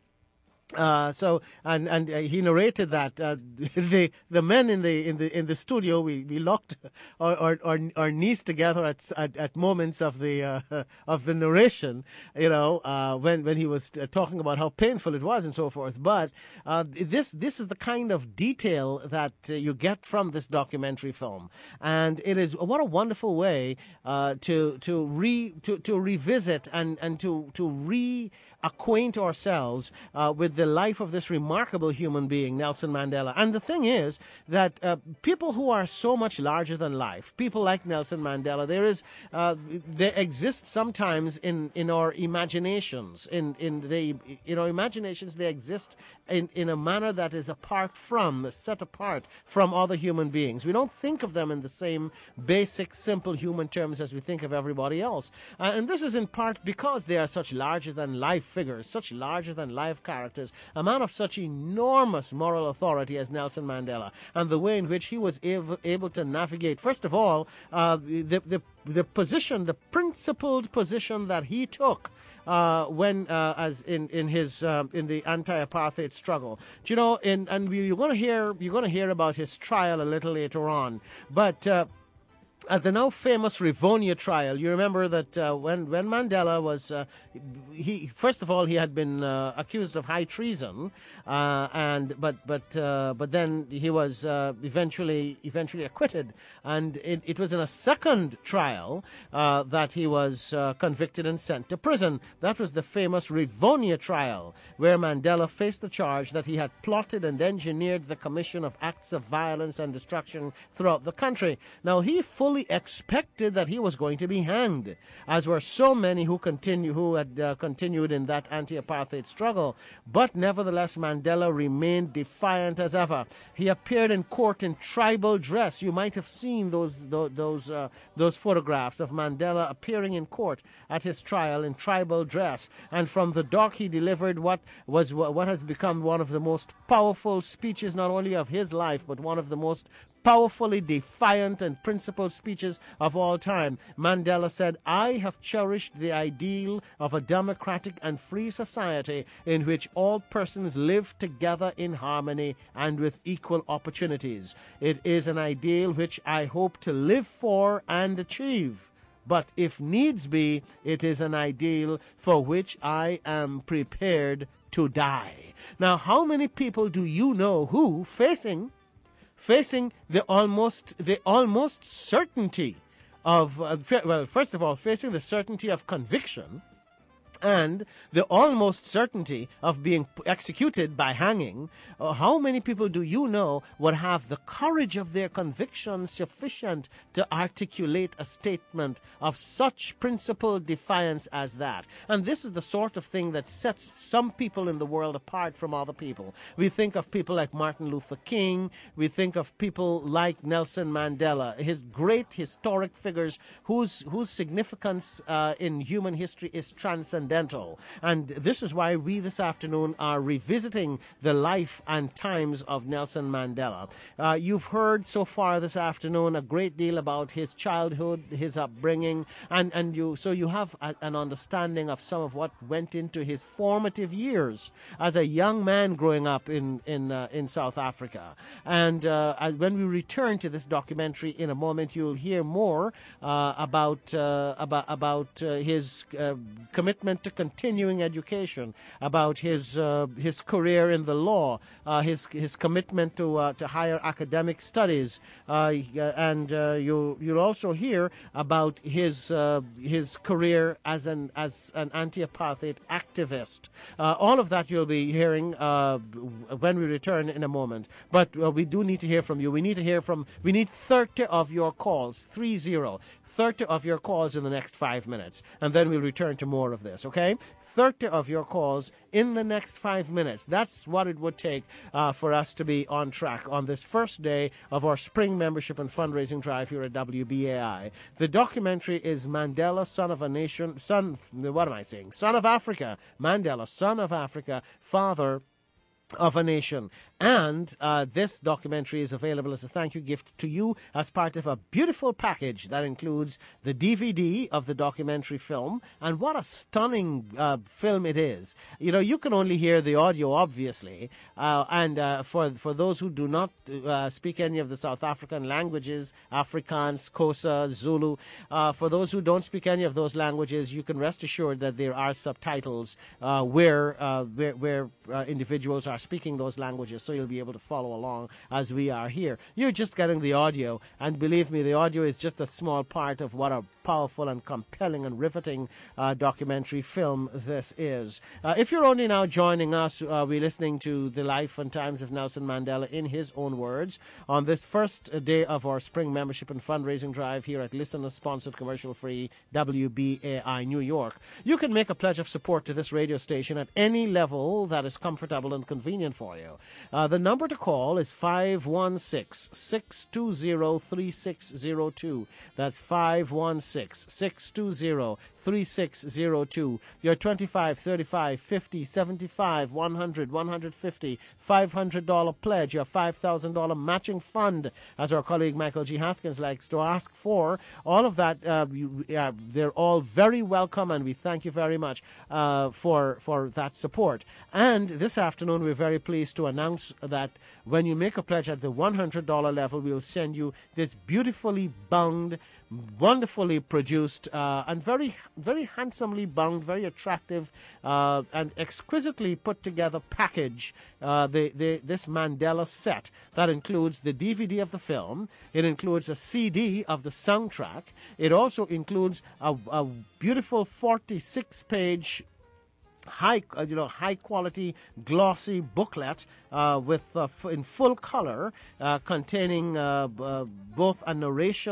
Uh, so and and uh, he narrated that uh, the the men in the in the in the studio, we, we locked our, our our our knees together at at, at moments of the uh, of the narration, you know, uh, when when he was talking about how painful it was and so forth. But uh, this this is the kind of detail that uh, you get from this documentary film, and it is what a wonderful way uh, to to re to, to revisit and and to to re acquaint ourselves uh, with the life of this remarkable human being, Nelson Mandela. And the thing is that uh, people who are so much larger than life, people like Nelson Mandela, there is, uh, they exist sometimes in, in our imaginations. In in the in our imaginations, they exist in, in a manner that is apart from, set apart from other human beings. We don't think of them in the same basic, simple human terms as we think of everybody else. Uh, and this is in part because they are such larger than life figures, such larger-than-life characters, a man of such enormous moral authority as Nelson Mandela, and the way in which he was able, able to navigate, first of all, uh, the, the, the position, the principled position that he took Uh, when, uh, as in in his um, in the anti-apartheid struggle, do you know? In and we, you're going to hear you're going to hear about his trial a little later on, but. Uh, At the now famous Rivonia trial, you remember that uh, when when Mandela was, uh, he first of all he had been uh, accused of high treason, uh, and but but uh, but then he was uh, eventually eventually acquitted, and it, it was in a second trial uh, that he was uh, convicted and sent to prison. That was the famous Rivonia trial, where Mandela faced the charge that he had plotted and engineered the commission of acts of violence and destruction throughout the country. Now he fully fully expected that he was going to be hanged, as were so many who continue who had uh, continued in that anti-apartheid struggle. But nevertheless, Mandela remained defiant as ever. He appeared in court in tribal dress. You might have seen those those those, uh, those photographs of Mandela appearing in court at his trial in tribal dress. And from the dock, he delivered what was what has become one of the most powerful speeches, not only of his life, but one of the most powerfully defiant and principled speeches of all time. Mandela said, "I have cherished the ideal of a democratic and free society in which all persons live together in harmony and with equal opportunities. It is an ideal which I hope to live for and achieve. But if needs be, it is an ideal for which I am prepared to die." Now, how many people do you know who, facing facing the almost the almost certainty of uh, well, first of all, facing the certainty of conviction and the almost certainty of being executed by hanging, uh, how many people do you know would have the courage of their conviction sufficient to articulate a statement of such principled defiance as that? And this is the sort of thing that sets some people in the world apart from other people. We think of people like Martin Luther King. We think of people like Nelson Mandela, his great historic figures whose whose significance uh, in human history is transcendental. And this is why we this afternoon are revisiting the life and times of Nelson Mandela. Uh, you've heard so far this afternoon a great deal about his childhood, his upbringing, and, and you so you have a, an understanding of some of what went into his formative years as a young man growing up in in uh, in South Africa. And uh, when we return to this documentary in a moment, you'll hear more uh, about uh, about about uh, his uh, commitment to continuing education, about his uh, his career in the law, uh, his his commitment to uh, to higher academic studies, uh, and uh, you'll you'll also hear about his uh, his career as an as an anti-apartheid activist. Uh, all of that you'll be hearing uh, when we return in a moment. But uh, we do need to hear from you. We need to hear from. We need thirty of your calls. Three zero. thirty of your calls in the next five minutes, and then we'll return to more of this, okay? thirty of your calls in the next five minutes. That's what it would take uh, for us to be on track on this first day of our spring membership and fundraising drive here at W B A I. The documentary is Mandela, Son of a Nation, Son, what am I saying? Son of Africa. Mandela, Son of Africa, Father of a Nation. And uh, this documentary is available as a thank you gift to you as part of a beautiful package that includes the D V D of the documentary film. And what a stunning uh, film it is. You know, you can only hear the audio, obviously. Uh, and uh, for for those who do not uh, speak any of the South African languages, Afrikaans, Xhosa, Zulu, uh, for those who don't speak any of those languages, you can rest assured that there are subtitles uh, where, uh, where, where uh, individuals are speaking those languages. So you'll be able to follow along as we are here. You're just getting the audio, and believe me, the audio is just a small part of what a powerful and compelling and riveting uh, documentary film this is. Uh, if you're only now joining us, uh, we're listening to the life and times of Nelson Mandela in his own words on this first day of our spring membership and fundraising drive here at listener-sponsored commercial-free W B A I New York. You can make a pledge of support to this radio station at any level that is comfortable and convenient for you. Uh, the number to call is five one six, six two zero, three six zero two. That's five one six, six two zero, three six zero two. Your twenty-five, thirty-five, fifty, seventy-five, one hundred, one hundred fifty, five hundred dollars pledge, your five thousand dollars matching fund, as our colleague Michael G. Haskins likes to ask for. All of that, uh, you, uh, they're all very welcome, and we thank you very much uh, for, for that support. And this afternoon, we're very pleased to announce that when you make a pledge at the one hundred dollars level, we'll send you this beautifully bound, wonderfully produced, uh, and very, very handsomely bound, very attractive, uh, and exquisitely put together package. Uh, the, the this Mandela set that includes the D V D of the film. It includes a C D of the soundtrack. It also includes a, a beautiful forty-six page. High, uh, you know, high quality, glossy booklet uh, with uh, f- in full color, uh, containing uh, b- uh, both a narration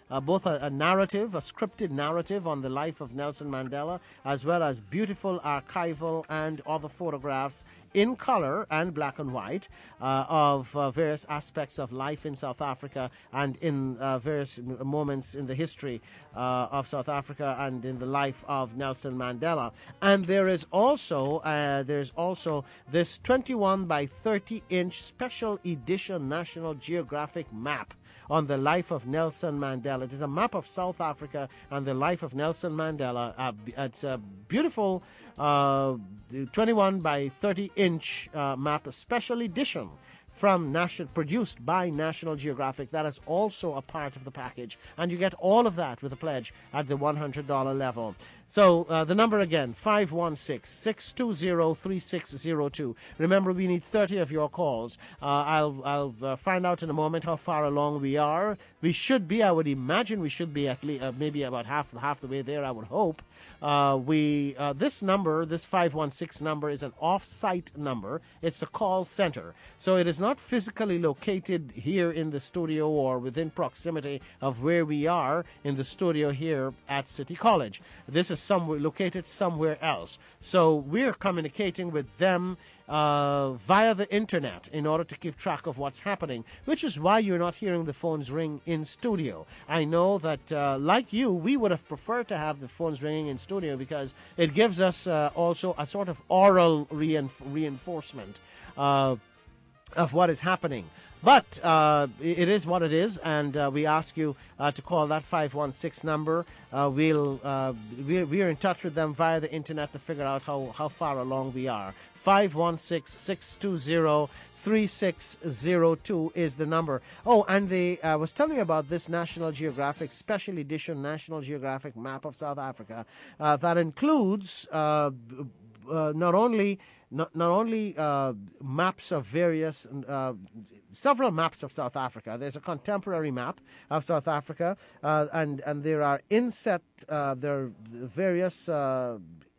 uh, both a, a narrative, a scripted narrative on the life of Nelson Mandela, as well as beautiful archival and other photographs in color and black and white uh, of uh, various aspects of life in South Africa and in uh, various m- moments in the history uh, of South Africa and in the life of Nelson Mandela. And there is also uh, there's also this twenty-one by thirty inch special edition National Geographic map on the life of Nelson Mandela. It is a map of South Africa and the life of Nelson Mandela. Uh, it's a beautiful uh, twenty-one by thirty inch uh, map, a special edition from national, produced by National Geographic. That is also a part of the package, and you get all of that with a pledge at the one hundred dollars level. So uh, the number again, five one six, six two zero, three six zero two. Remember, we need thirty of your calls. Uh, I'll, I'll uh, find out in a moment how far along we are. We should be, I would imagine we should be at least uh, maybe about half, half the way there, I would hope. Uh, we uh, this number, this five one six number, is an off-site number. It's a call center. So it is not physically located here in the studio or within proximity of where we are in the studio here at City College. This is somewhere located somewhere else. So we're communicating with them uh, via the internet in order to keep track of what's happening, which is why you're not hearing the phones ring in studio. I know that, uh, like you, we would have preferred to have the phones ringing in studio because it gives us uh, also a sort of oral reinf- reinforcement uh, of what is happening. But uh, it is what it is, and uh, we ask you uh, to call that five one six number. Uh, we'll, uh, we're, we're in touch with them via the internet to figure out how, how far along we are. five one six, six two zero, three six zero two is the number. Oh, and the, I was telling you about this National Geographic Special Edition National Geographic map of South Africa uh, that includes uh, uh, not only not, not only uh, maps of various uh, several maps of South Africa. There's a contemporary map of South Africa, uh, and and there are inset uh, there are various uh,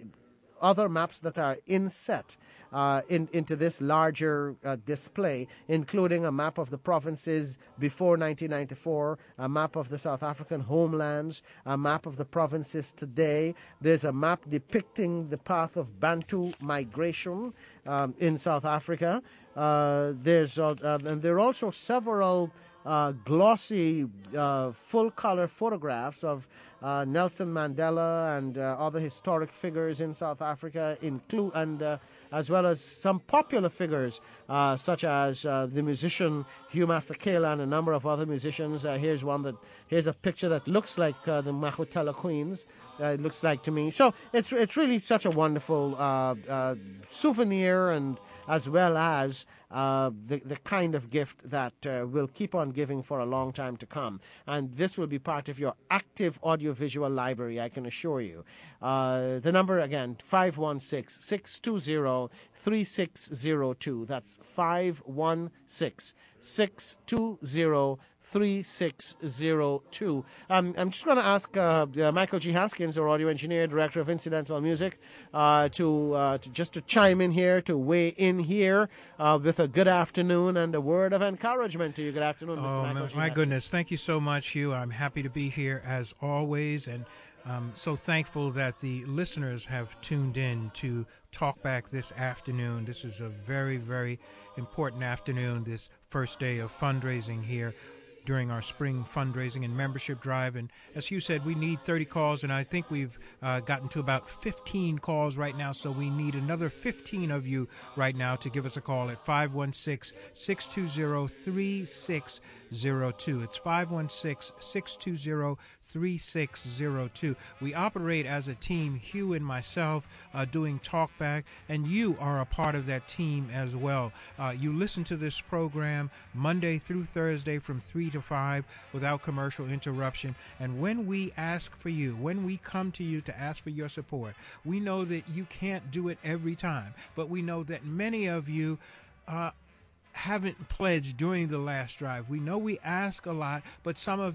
other maps that are inset uh, in, into this larger uh, display, including a map of the provinces before nineteen ninety-four, a map of the South African homelands, a map of the provinces today. There's a map depicting the path of Bantu migration um, in South Africa. Uh, there's uh, and there are also several uh, glossy, uh, full-color photographs of uh, Nelson Mandela and uh, other historic figures in South Africa, include and uh, as well as some popular figures uh, such as uh, the musician Hugh Masekela and a number of other musicians. Uh, here's one that here's a picture that looks like uh, the Mahotella Queens. Uh, it looks like to me. So it's it's really such a wonderful uh, uh, souvenir, and as well as uh, the, the kind of gift that uh, will keep on giving for a long time to come. And this will be part of your active audiovisual library, I can assure you. Uh, the number again, five one six, six two zero, three six zero two. That's five one six, six two zero, three six zero two. Um, I'm just going to ask uh, uh, Michael G. Haskins, our audio engineer, director of incidental music, uh, to, uh, to just to chime in here, to weigh in here uh, with a good afternoon and a word of encouragement to you. Good afternoon, Mister Oh, Michael my, G. my Haskins. goodness. Thank you so much, Hugh. I'm happy to be here as always, and I'm so thankful that the listeners have tuned in to Talkback this afternoon. This is a very, very important afternoon, this first day of fundraising here during our spring fundraising and membership drive. And as Hugh said, we need thirty calls, and I think we've uh, gotten to about fifteen calls right now, so we need another fifteen of you right now to give us a call at five one six, six two zero, three six zero two. It's five one six, six two zero, three six zero two. We operate as a team, Hugh and myself, uh, doing Talkback, and you are a part of that team as well. Uh, you listen to this program Monday through Thursday from three to five without commercial interruption. And when we ask for you, when we come to you to ask for your support, we know that you can't do it every time, but we know that many of you uh, haven't pledged during the last drive. We know we ask a lot, but some of you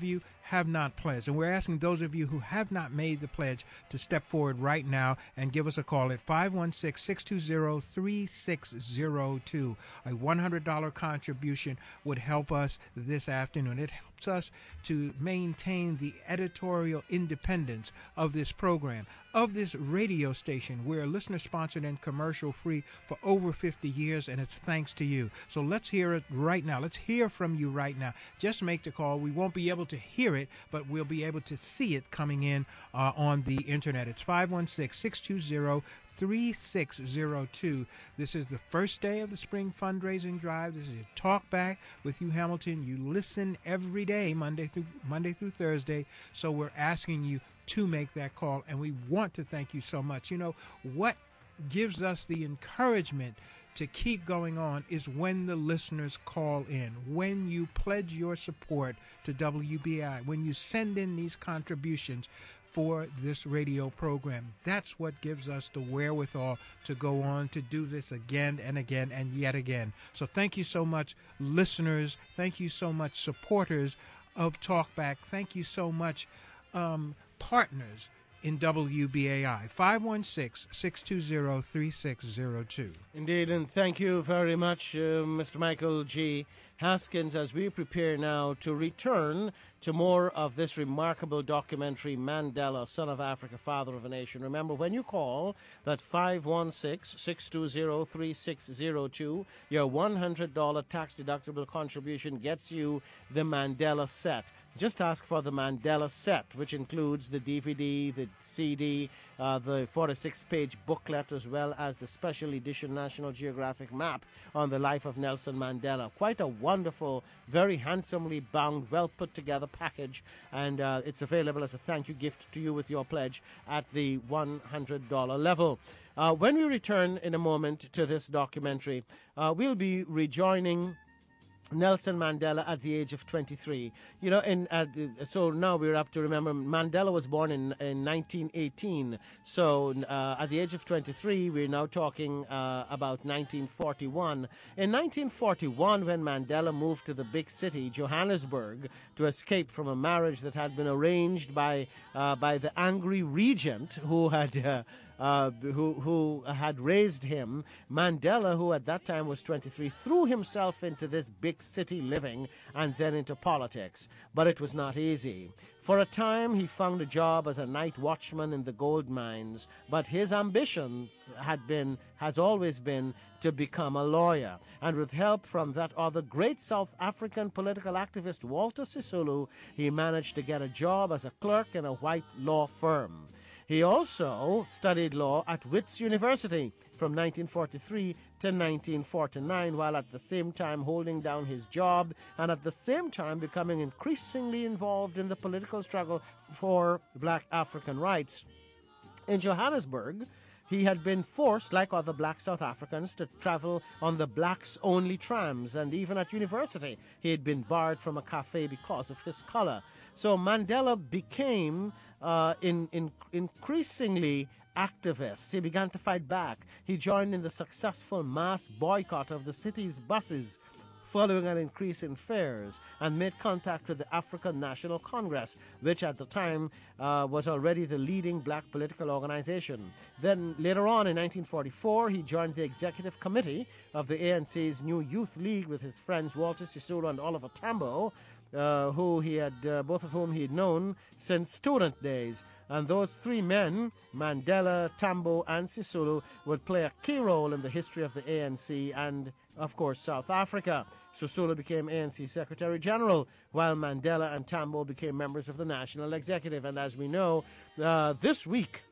have not pledged. And we're asking those of you who have not made the pledge to step forward right now and give us a call at five one six, six two zero, three six zero two. A one hundred dollars contribution would help us this afternoon. It helps us to maintain the editorial independence of this program, of this radio station. We're listener-sponsored and commercial-free for over fifty years, and it's thanks to you. So let's hear it right now. Let's hear from you right now. Just make the call. We won't be able to hear it, but we'll be able to see it coming in uh, on the Internet. It's five one six, six two zero, three six zero two. This is the first day of the spring fundraising drive. This is a talk back with Hugh Hamilton. You listen every day, Monday through Monday through Thursday. So we're asking you to make that call, and we want to thank you so much. You know, what gives us the encouragement to keep going on is when the listeners call in, when you pledge your support to W B I, when you send in these contributions for this radio program. That's what gives us the wherewithal to go on to do this again and again and yet again. So thank you so much, listeners. Thank you so much, supporters of Talkback. Thank you so much, um, partners in W B A I. five one six, six two zero, three six zero two. Indeed, and thank you very much, uh, Mister Michael G. Haskins, as we prepare now to return to more of this remarkable documentary, Mandela, Son of Africa, Father of a Nation. Remember, when you call that five one six, six two zero, three six zero two, your one hundred dollars tax-deductible contribution gets you the Mandela set. Just ask for the Mandela set, which includes the D V D, the C D, uh, the forty-six page booklet, as well as the special edition National Geographic map on the life of Nelson Mandela. Quite a wonderful, very handsomely bound, well put together package, and uh, it's available as a thank you gift to you with your pledge at the one hundred dollars level. Uh, when we return in a moment to this documentary, uh, we'll be rejoining Nelson Mandela at the age of twenty-three. You know, in uh, so now we're up to remember Mandela was born in, in nineteen eighteen. So uh, at the age of twenty-three, we're now talking uh, about nineteen forty-one. In nineteen forty-one, when Mandela moved to the big city, Johannesburg, to escape from a marriage that had been arranged by uh, by the angry regent who had uh, Uh, who, who had raised him, Mandela, who at that time was twenty-three, threw himself into this big city living and then into politics. But it was not easy. For a time, he found a job as a night watchman in the gold mines, but his ambition had been, has always been, to become a lawyer. And with help from that other great South African political activist, Walter Sisulu, he managed to get a job as a clerk in a white law firm. He also studied law at Wits University from nineteen forty-three to nineteen forty-nine, while at the same time holding down his job and at the same time becoming increasingly involved in the political struggle for black African rights. In Johannesburg, he had been forced, like other black South Africans, to travel on the blacks-only trams, and even at university he had been barred from a cafe because of his color. So Mandela became uh, in, in, increasingly activist. He began to fight back. He joined in the successful mass boycott of the city's buses, following an increase in fares, and made contact with the African National Congress, which at the time uh, was already the leading black political organization. Then later on in nineteen forty-four, he joined the executive committee of the A N C's new Youth League with his friends Walter Sisulu and Oliver Tambo, uh, who he had, uh, both of whom he had known since student days. And those three men, Mandela, Tambo, and Sisulu, would play a key role in the history of the A N C and, of course, South Africa. Sisulu became A N C Secretary General, while Mandela and Tambo became members of the National Executive. And as we know, uh, this week,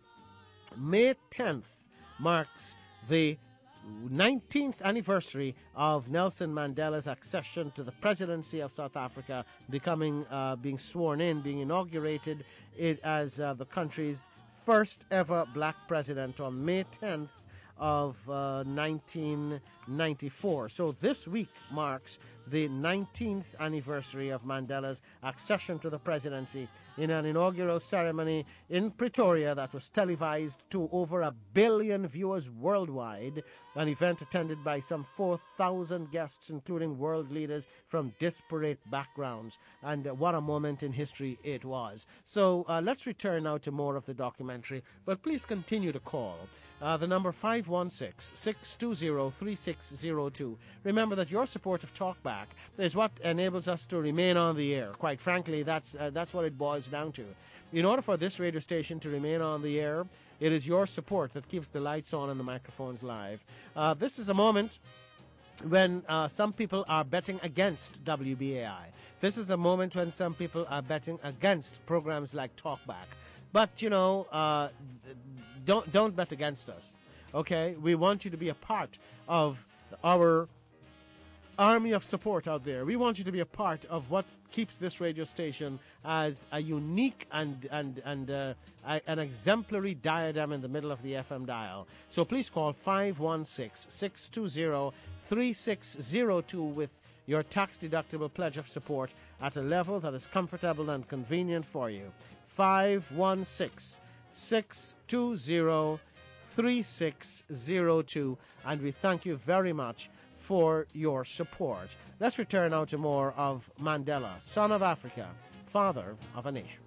May tenth, marks the nineteenth anniversary of Nelson Mandela's accession to the presidency of South Africa, becoming, uh, being sworn in, being inaugurated it as uh, the country's first ever black president on May tenth of uh, nineteen ninety-four. So this week marks the nineteenth anniversary of Mandela's accession to the presidency in an inaugural ceremony in Pretoria that was televised to over a billion viewers worldwide, an event attended by some four thousand guests, including world leaders from disparate backgrounds. And uh, what a moment in history it was. So uh, let's return now to more of the documentary, but please continue to call. Uh, the number five one six, six two zero, three six zero two. Remember that your support of Talkback is what enables us to remain on the air. Quite frankly, that's uh, that's what it boils down to. In order for this radio station to remain on the air, it is your support that keeps the lights on and the microphones live. Uh, this is a moment when uh, some people are betting against W B A I. This is a moment when some people are betting against programs like Talkback. But, you know, uh, don't don't bet against us, okay? We want you to be a part of our army of support out there. We want you to be a part of what keeps this radio station as a unique and and and uh, a, an exemplary diadem in the middle of the F M dial. So please call five one six, six two zero, three six zero two with your tax-deductible pledge of support at a level that is comfortable and convenient for you. five one six, six two zero, three six zero two, and we thank you very much for your support. Let's return now to more of Mandela, son of Africa, father of a nation.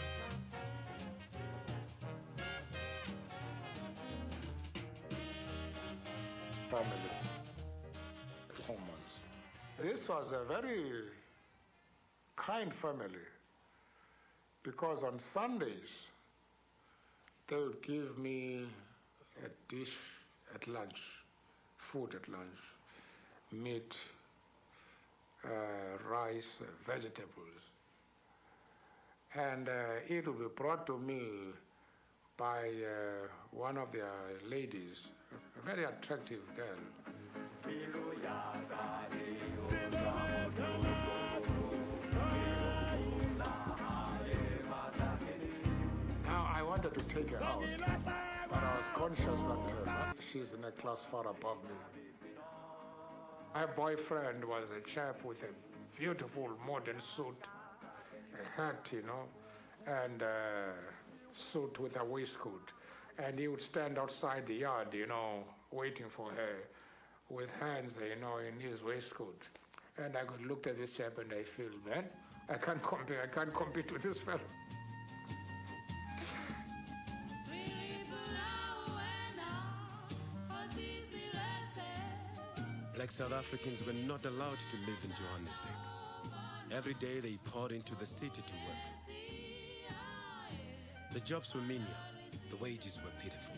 Family, performance. This was a very kind family, because on Sundays they would give me a dish at lunch, food at lunch, meat, uh, rice, uh, vegetables. And uh, it would be brought to me by uh, one of their ladies, a very attractive girl. Now, I wanted to take her out, but I was conscious that uh, she's in a class far above me. My boyfriend was a chap with a beautiful modern suit, a hat, you know, and a suit with a waistcoat. And he would stand outside the yard, you know, waiting for her with hands, you know, in his waistcoat. And I could look at this chap and I feel, man, I can't compete, I can't compete with this fellow. Black South Africans were not allowed to live in Johannesburg. Every day they poured into the city to work. The jobs were menial, the wages were pitiful.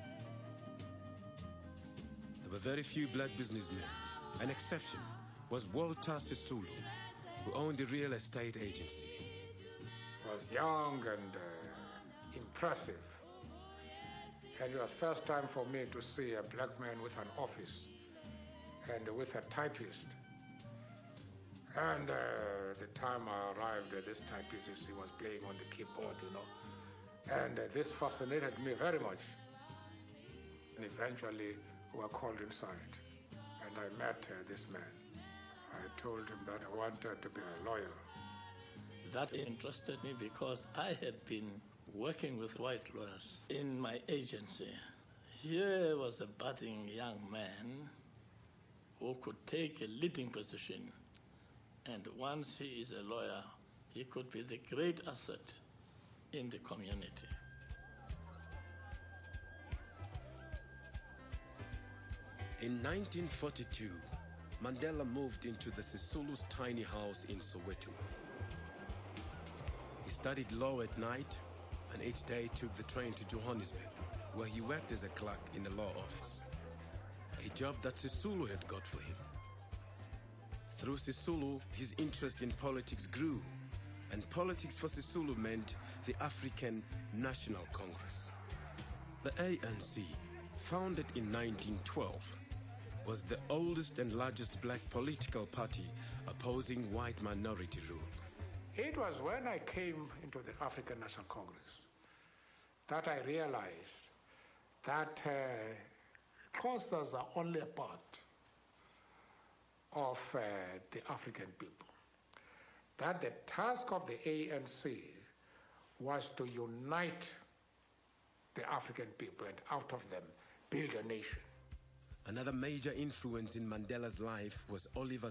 There were very few black businessmen. An exception was Walter Sisulu, who owned a real estate agency. He was young and uh, impressive. And it was first time for me to see a black man with an office and with a typist. And uh, the time I arrived, uh, this typist, he was playing on the keyboard, you know. And uh, this fascinated me very much. And eventually we were called inside. And I met uh, this man. I told him that I wanted to be a lawyer. That interested me because I had been working with white lawyers in my agency. Here was a budding young man who could take a leading position. And once he is a lawyer, he could be the great asset in the community. In nineteen forty-two, Mandela moved into the Sisulu's tiny house in Soweto. He studied law at night and each day took the train to Johannesburg, where he worked as a clerk in a law office, a job that Sisulu had got for him. Through Sisulu, his interest in politics grew, and politics for Sisulu meant the African National Congress. The A N C, founded in nineteen twelve, was the oldest and largest black political party opposing white minority rule. It was when I came into the African National Congress that I realized that uh, Xhosas are only a part of uh, the African people, that the task of the A N C was to unite the African people and out of them build a nation. Another major influence in Mandela's life was Oliver